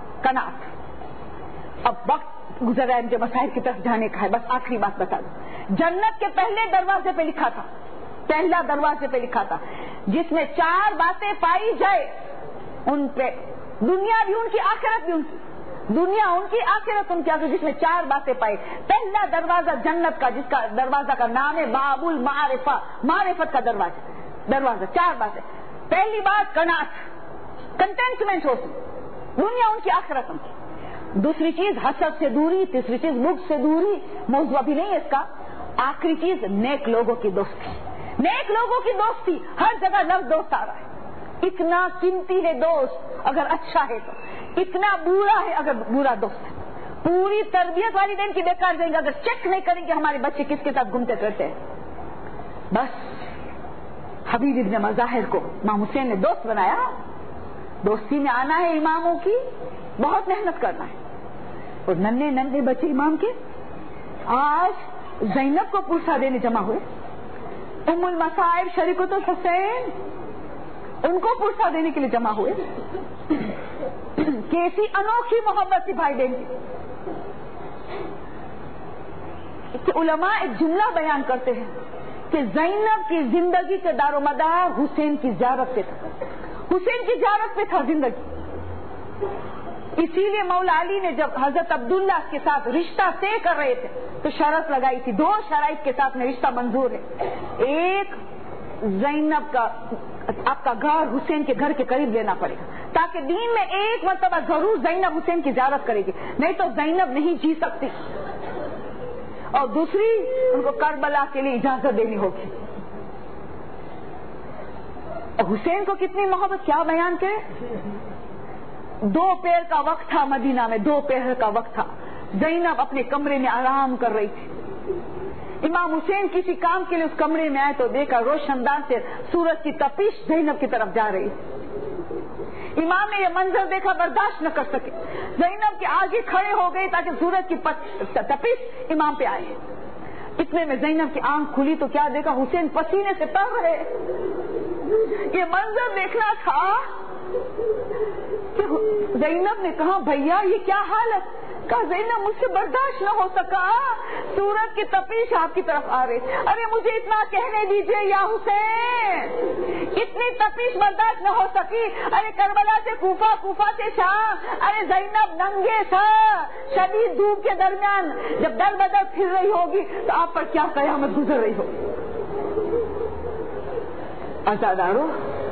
قناعت۔ اب وقت گزر رہا ہے مجھے مسائل کی طرف جانے کا ہے، بس آخری بات بتا دوں۔ جنت کے پہلے دروازے پہ لکھا تھا، پہلا دروازے پہ لکھا تھا جس میں چار باتیں پائی جائے، ان پہ دنیا بھی ان کی آخرت بھی ان کی، دنیا ان کی آخرت ان کی آخرت، جس میں چار باتیں پائی۔ پہلا دروازہ جنت کا، جس کا دروازہ کا نام ہے باب المعرفہ، معرفت کا دروازہ، دروازہ چار باتیں۔ پہلی بات قناعت، کنٹینٹمنٹ ہو، دنیا ان کی آخرت ان کی۔ دوسری چیز حسد سے دوری، تیسری چیز بغض سے دوری، موضوع ابھی نہیں ہے اس کا۔ آخری چیز نیک لوگوں کی دوستی، نیک لوگوں کی دوستی، ہر جگہ لفظ دوست آ رہا ہے۔ اتنا قیمتی ہے دوست اگر اچھا ہے تو، اتنا برا ہے اگر برا دوست ہے۔ پوری تربیت والدین کی بیکار جائیں گے اگر چیک نہیں کریں گے ہمارے بچے کس کے ساتھ گھومتے پھرتے ہیں۔ بس حبیب ابن مظاہر کو امام حسین نے دوست بنایا، دوستی میں آنا ہے اماموں کی، بہت محنت کرنا ہے۔ اور ننھے ننھے بچے امام کے آج زینب کو پرسا دینے جمع ہوئے، ام المصائب شریکۃ الحسین ان کو پرسا دینے کے لیے جمع ہوئے۔ کیسی انوکھی محبت تھی بھائی بہن کی۔ علماء ایک جملہ بیان کرتے ہیں کہ زینب کی زندگی کے دار و مدار حسین کی زیارت پہ تھا، حسین کی زیارت پہ تھا زندگی۔ اسی لیے مولا علی نے جب حضرت عبداللہ کے ساتھ رشتہ طے کر رہے تھے تو شرط لگائی تھی، دو شرائط کے ساتھ میں رشتہ منظور ہے۔ ایک، زینب کا آپ کا گھر حسین کے گھر کے قریب لینا پڑے گا تاکہ دین میں ایک مرتبہ ضرور زینب حسین کی زیارت کرے گی، نہیں تو زینب نہیں جی سکتی۔ اور دوسری، ان کو کربلا کے لیے اجازت دینی ہوگی۔ اور حسین کو کتنی محبت، کیا بیان کرے۔ دو پہر کا وقت تھا مدینہ میں، دو پہر کا وقت تھا، زینب اپنے کمرے میں آرام کر رہی تھی۔ امام حسین کسی کام کے لیے اس کمرے میں آئے تو دیکھا روشن دان سے سورج کی تپش زینب کی طرف جا رہی۔ امام نے یہ منظر دیکھا، برداشت نہ کر سکے، زینب کے آگے کھڑے ہو گئے تاکہ سورج کی تپش امام پہ آئے۔ اتنے میں زینب کی آنکھ کھلی تو کیا دیکھا، حسین پسینے سے تر رہے۔ یہ منظر دیکھنا تھا کہ زینب نے کہا بھیا یہ کیا حالت، کہا زینب مجھ سے برداشت نہ ہو سکا، سورج کی تپش آپ کی طرف آ رہی. ارے مجھے اتنا کہنے دیجئے یا حسین, اتنی تپش برداشت نہ ہو سکی. ارے کربلا سے کوفہ, کوفہ سے شام, ارے زینب ننگے سر شدید دھوپ کے درمیان جب در بدر پھر رہی ہوگی تو آپ پر کیا قیامت گزر رہی ہوگی. عزادارو,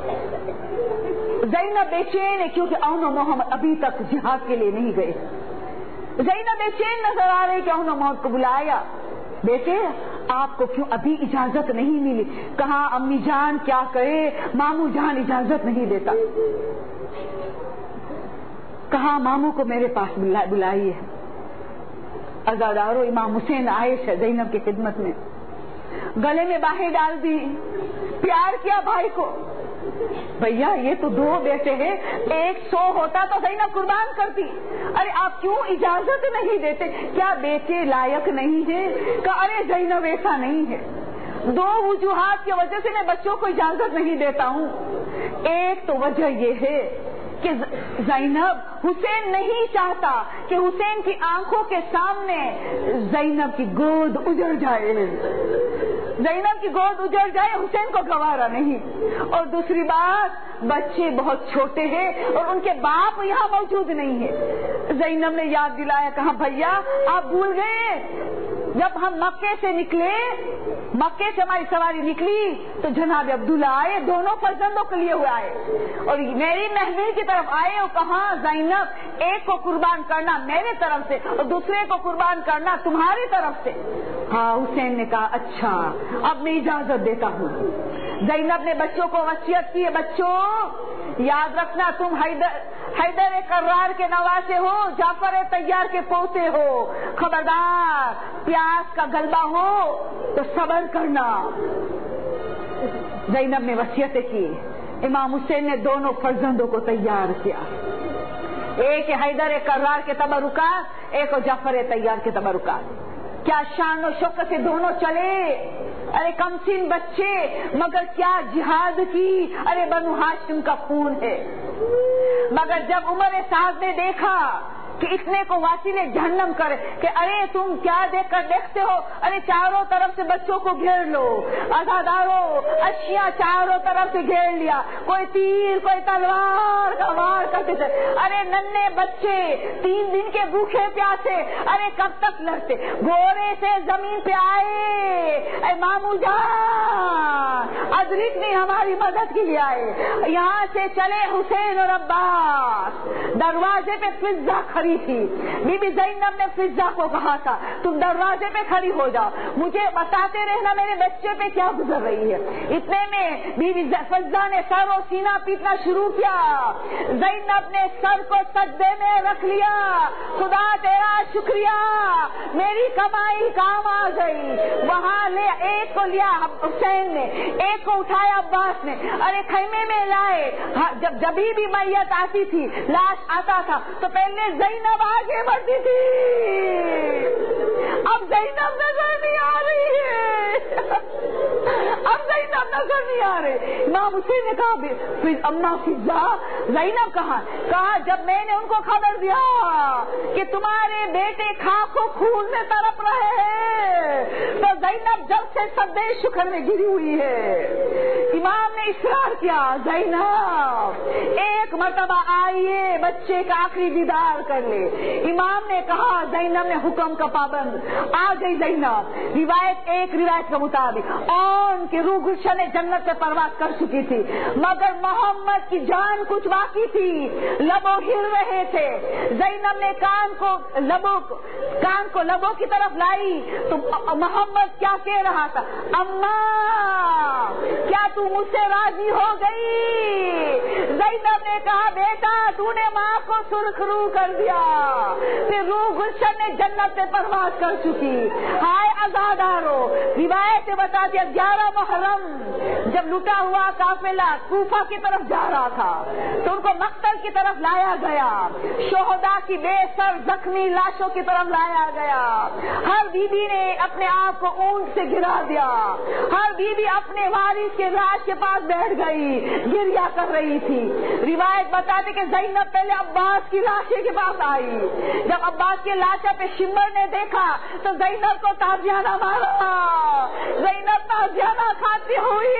زینب بے چین ہے کیونکہ اون و محمد ابھی تک جہاد کے لیے نہیں گئے. زینب بے چین نظر آ رہی کہ اون و محمد کو بلایا, بیٹے آپ کو کیوں ابھی اجازت نہیں ملی؟ کہاں امی جان کیا کرے, ماموں جان اجازت نہیں دیتا. کہاں ماموں کو میرے پاس بلائیے. عزادارو, امام حسین آئے ہے زینب کی خدمت میں, گلے میں باہیں ڈال دی, پیار کیا بھائی کو. بھیا یہ تو دو بیٹے ہیں, ایک سو ہوتا تو زینب قربان کرتی. ارے آپ کیوں اجازت نہیں دیتے؟ کیا بیٹے لائق نہیں ہے؟ کہ ارے زینب ایسا نہیں ہے, دو وجوہات کی وجہ سے میں بچوں کو اجازت نہیں دیتا ہوں. ایک تو وجہ یہ ہے کہ زینب حسین نہیں چاہتا کہ حسین کی آنکھوں کے سامنے زینب کی گود اجڑ جائے, زینب کی گود اجڑ جائے, حسین کو گوارا نہیں. اور دوسری بات, بچے بہت چھوٹے ہیں اور ان کے باپ یہاں موجود نہیں ہے. زینب نے یاد دلایا, کہا بھیا آپ بھول گئے جب ہم مکے سے نکلے, مکے سے ہماری سواری نکلی تو جناب عبداللہ آئے, دونوں فرزندوں کے لیے ہوئے آئے اور میری محفل کی طرف آئے اور کہا زینب ایک کو قربان کرنا میرے طرف سے اور دوسرے کو قربان کرنا تمہاری طرف سے. ہاں حسین نے کہا اچھا اب میں اجازت دیتا ہوں. زینب نے بچوں کو وصیت کی, بچوں یاد رکھنا تم حیدر حیدر کرار کے نواسے ہو, جعفر طیار کے پوتے ہو, خبردار پیاس کا غلبہ ہو تو صبر کرنا. زینب نے وصیتیں کی. امام حسین نے دونوں فرزندوں کو تیار کیا, ایک حیدر کرار کے تبرکات, ایک جعفر طیار کے تبرکات. کیا شان و شوکت سے دونوں چلے. ارے کم سن بچے مگر کیا جہاد کی. ارے بنو ہاشم کا خون ہے. مگر جب عمر سعد نے دیکھا کہ اتنے کو واسل جہنم کرے کہ ارے تم کیا دیکھ کر دیکھتے ہو, ارے چاروں طرف سے بچوں کو گھیر لو. عزادارو اشیاء چاروں طرف سے گھیر لیا, کوئی تیر کوئی تلوار کا وار کرتے تھے. ارے ننھے بچے تین دن کے بھوکے پیاسے, ارے کب تک لڑتے. گورے سے زمین پہ آئے, اے مامو جان ادرک نہیں ہماری مدد کے لیے آئے. یہاں سے چلے حسین اور عباس, دروازے پہ فضا کھڑی تھی. بی بی زینب نے فضا کو کہا تھا تم دروازے پہ کھڑی ہو جاؤ, مجھے بتاتے رہنا میرے بچے پہ کیا گزر رہی ہے. اتنے میں بی بی فضا نے سر و سینہ پیٹنا شروع کیا. زینب نے سر کو سجدے میں رکھ لیا, خدا تیرا شکریہ میری کمائی کام آ گئی. وہاں لے ایک کو لیا حسین نے, ایک کو اٹھایا عباس نے. ارے خیمے میں لائے. جب جبھی بھی میت آتی تھی, لاش آتا تھا تو پہلے زینب آگے بڑھتی تھی. اب زینب نظر نہیں آ رہی ہے, اب زینب نظر نہیں آ رہی. امام حسین نے کہا اما فضا زینب کہاں؟ کہا جب میں نے ان کو خبر دیا کہ تمہارے بیٹے خاک و خون میں تڑپ رہے ہیں تو زینب جب سے سجدے شکر میں گری ہوئی ہے. امام نے اصرار کیا زینب ایک مرتبہ آئیے بچے کا آخری دیدار کر لے. امام نے کہا, زینب نے حکم کا پابند. آ گئی زینب. روایت ایک روایت کے مطابق ان کی روح گلشن جنت سے پرواز کر چکی تھی, مگر محمد کی جان کچھ باقی تھی. لبوں ہل رہے تھے. زینب نے کان کو لبوں کان کو لبوں کی طرف لائی تو محمد کیا کہہ رہا تھا, اماں کیا تو مجھ سے راضی ہو گئی؟ زینب نے کہا بیٹا تو نے ماں کو سرخرو کر دیا. پھر روح گلشن نے جنت سے پرواز کر چکی. ہائے عزادارو روایت سے بتاتے ہیں گیارہ محرم جب لٹا ہوا قافلہ کوفہ کی طرف جا رہا تھا تو ان کو مقتل کی طرف لایا گیا، شہداء کی بے سر زخمی لاشوں کی طرف لایا گیا، ہر بی بی نے اپنے آپ کو اونٹ سے گرا دیا، ہر بی بی اپنے وارث کے لاش کے پاس بیٹھ گئی، گریا کر رہی تھی۔ روایت بتاتے کہ زینب پہلے عباس کی لاشے کے پاس آئی، جب عباس کی لاشا پہ شمر نے دیکھا تو زینب کو تازیانہ مارا، زینب تازیانہ کھاتی ہوئی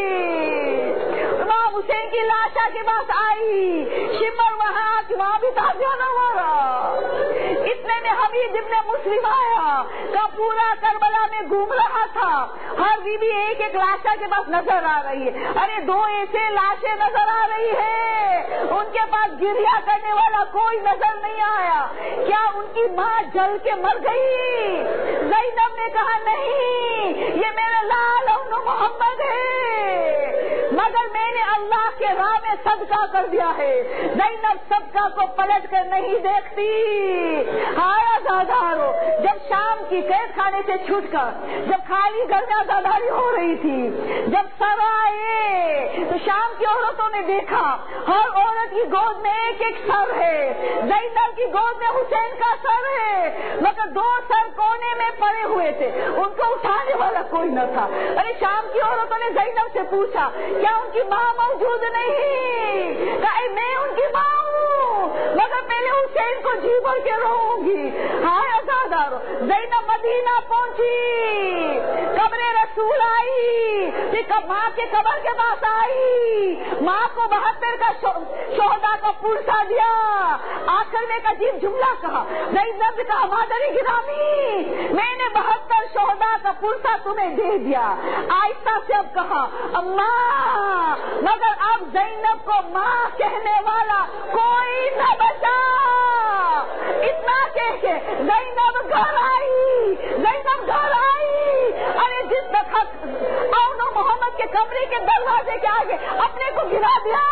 امام حسین کی لاشا کے پاس آئی، شمر وہاں کہ وہاں بھی تازیانہ مارا۔ اتنے میں حمید ابن مسلم آیا کا پورا کربلا میں گھوم رہا تھا، ہر بی بی ایک ایک لاشا کے پاس نظر آ رہی ہے، ارے دو ایسے لاشیں نظر آ رہی ہے، ان کے پاس گریا کرنے والا کوئی نظر نہیں آیا، کیا ان کی ماں جل کے مر گئی؟ زینب نے کہا نہیں، یہ میرے لال ابن محمد ہے، مگر میں نے اللہ کے راہ میں صدقہ کر دیا ہے۔ زینب صدقہ کو پلٹ کر نہیں دیکھتی۔ ہائے عزادارو، جب شام کی قید خانے سے چھوٹ کر جب خالی گھر میں عزاداری ہو رہی تھی، جب سر آئے تو شام کی عورتوں نے دیکھا ہر عورت کی گود میں ایک ایک سر ہے، زینب کی گود میں حسین کا سر ہے، مگر دو سر کونے میں پڑے ہوئے تھے، ان کو اٹھانے والا کوئی نہ تھا۔ ارے شام کی عورتوں نے زینب سے پوچھا کیا ان کی ماں موجود نہیں؟ کہا میں ان کی ماں ہوں، مگر پہلے حسین کو جی بھر کے رہوں گی۔ ہائے عزادارو، زینب مدینہ پہنچی، قبر رسول آئی، پھر ماں کے قبر کے پاس آئی، ماں کو بہتر کا شہداء کا پرسا دیا، آخر میں ایک عجیب جملہ کہا، زینب نے کہا مادری گرامی میں نے بہتر شہداء کا پرسا تمہیں دے دیا۔ آہستہ سے اب کہا اماں، مگر اب زینب کو ماں کہنے والا کوئی نہ بچا۔ اتنا کہہ کے زینب گھر آئی، زینب گھر آئی، ارے جس وقت اونو محمد کے کمرے کے دروازے کے آگے اپنے کو گرا دیا۔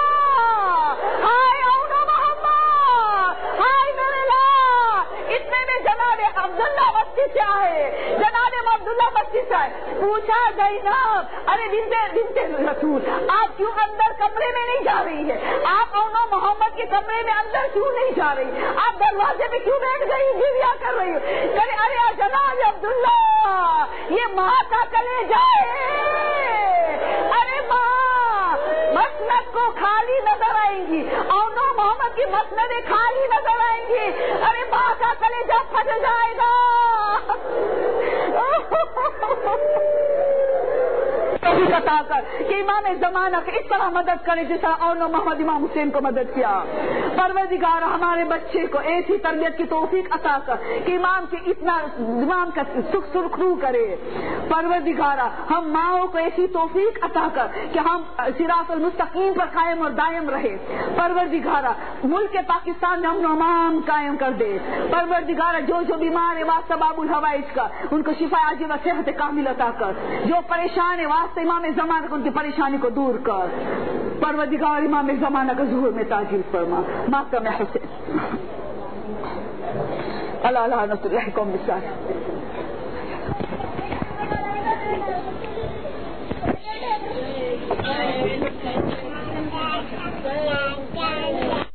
ہائے اونو محمد، ہائے میرے لا۔ اتنے میں جناب عبداللہ مسجد سے آئے، جناب عبداللہ مسجد سے آئے، پوچھا زینب ارے بنت بنت رسول آپ کیوں اندر کمرے میں نہیں جا رہی ہے؟ آپ اونو محمد کے کمرے میں اندر کیوں نہیں جا رہی؟ آپ دروازے پہ کیوں بیٹھ گئی، گریا کر رہی ہو؟ کہ ارے جناب عبداللہ یہ ماں کا کلیجہ ہے، ارے ماں مسند کو خالی نظر آئیں گی، اونو محمد کی مسندیں خالی نظر آئیں گی، ارے ماں کا کلیجہ پھٹ جائے گا۔ عطا کر کہ امام زمانہ کی اس طرح مدد کرے جس طرح اونو محمد امام حسین کو مدد کیا۔ پروردگار ہمارے بچے کو ایسی تربیت کی توفیق عطا کر کہ امام کے اتنا امام کا سکھ سرخرو کرے۔ پروردگار ہم ماؤں کو ایسی توفیق عطا کر کہ ہم صراط المستقیم پر قائم اور دائم رہے۔ پروردگار ملک پاکستان میں امن و امان قائم کر دے۔ پروردگار جو جو بیمار ہے واسباب الحوائج کا ان کو شفا عاجل و صحت کامل عطا کر، جو پریشان ہے واسطے امام زمانہ کو ان کی پریشانی کو دور کر۔ پروردگار امام زمانہ کا ظہور میں تاجیل فرما۔ ماتم حسین اللہ اللہ نصر اللہ قوم بسار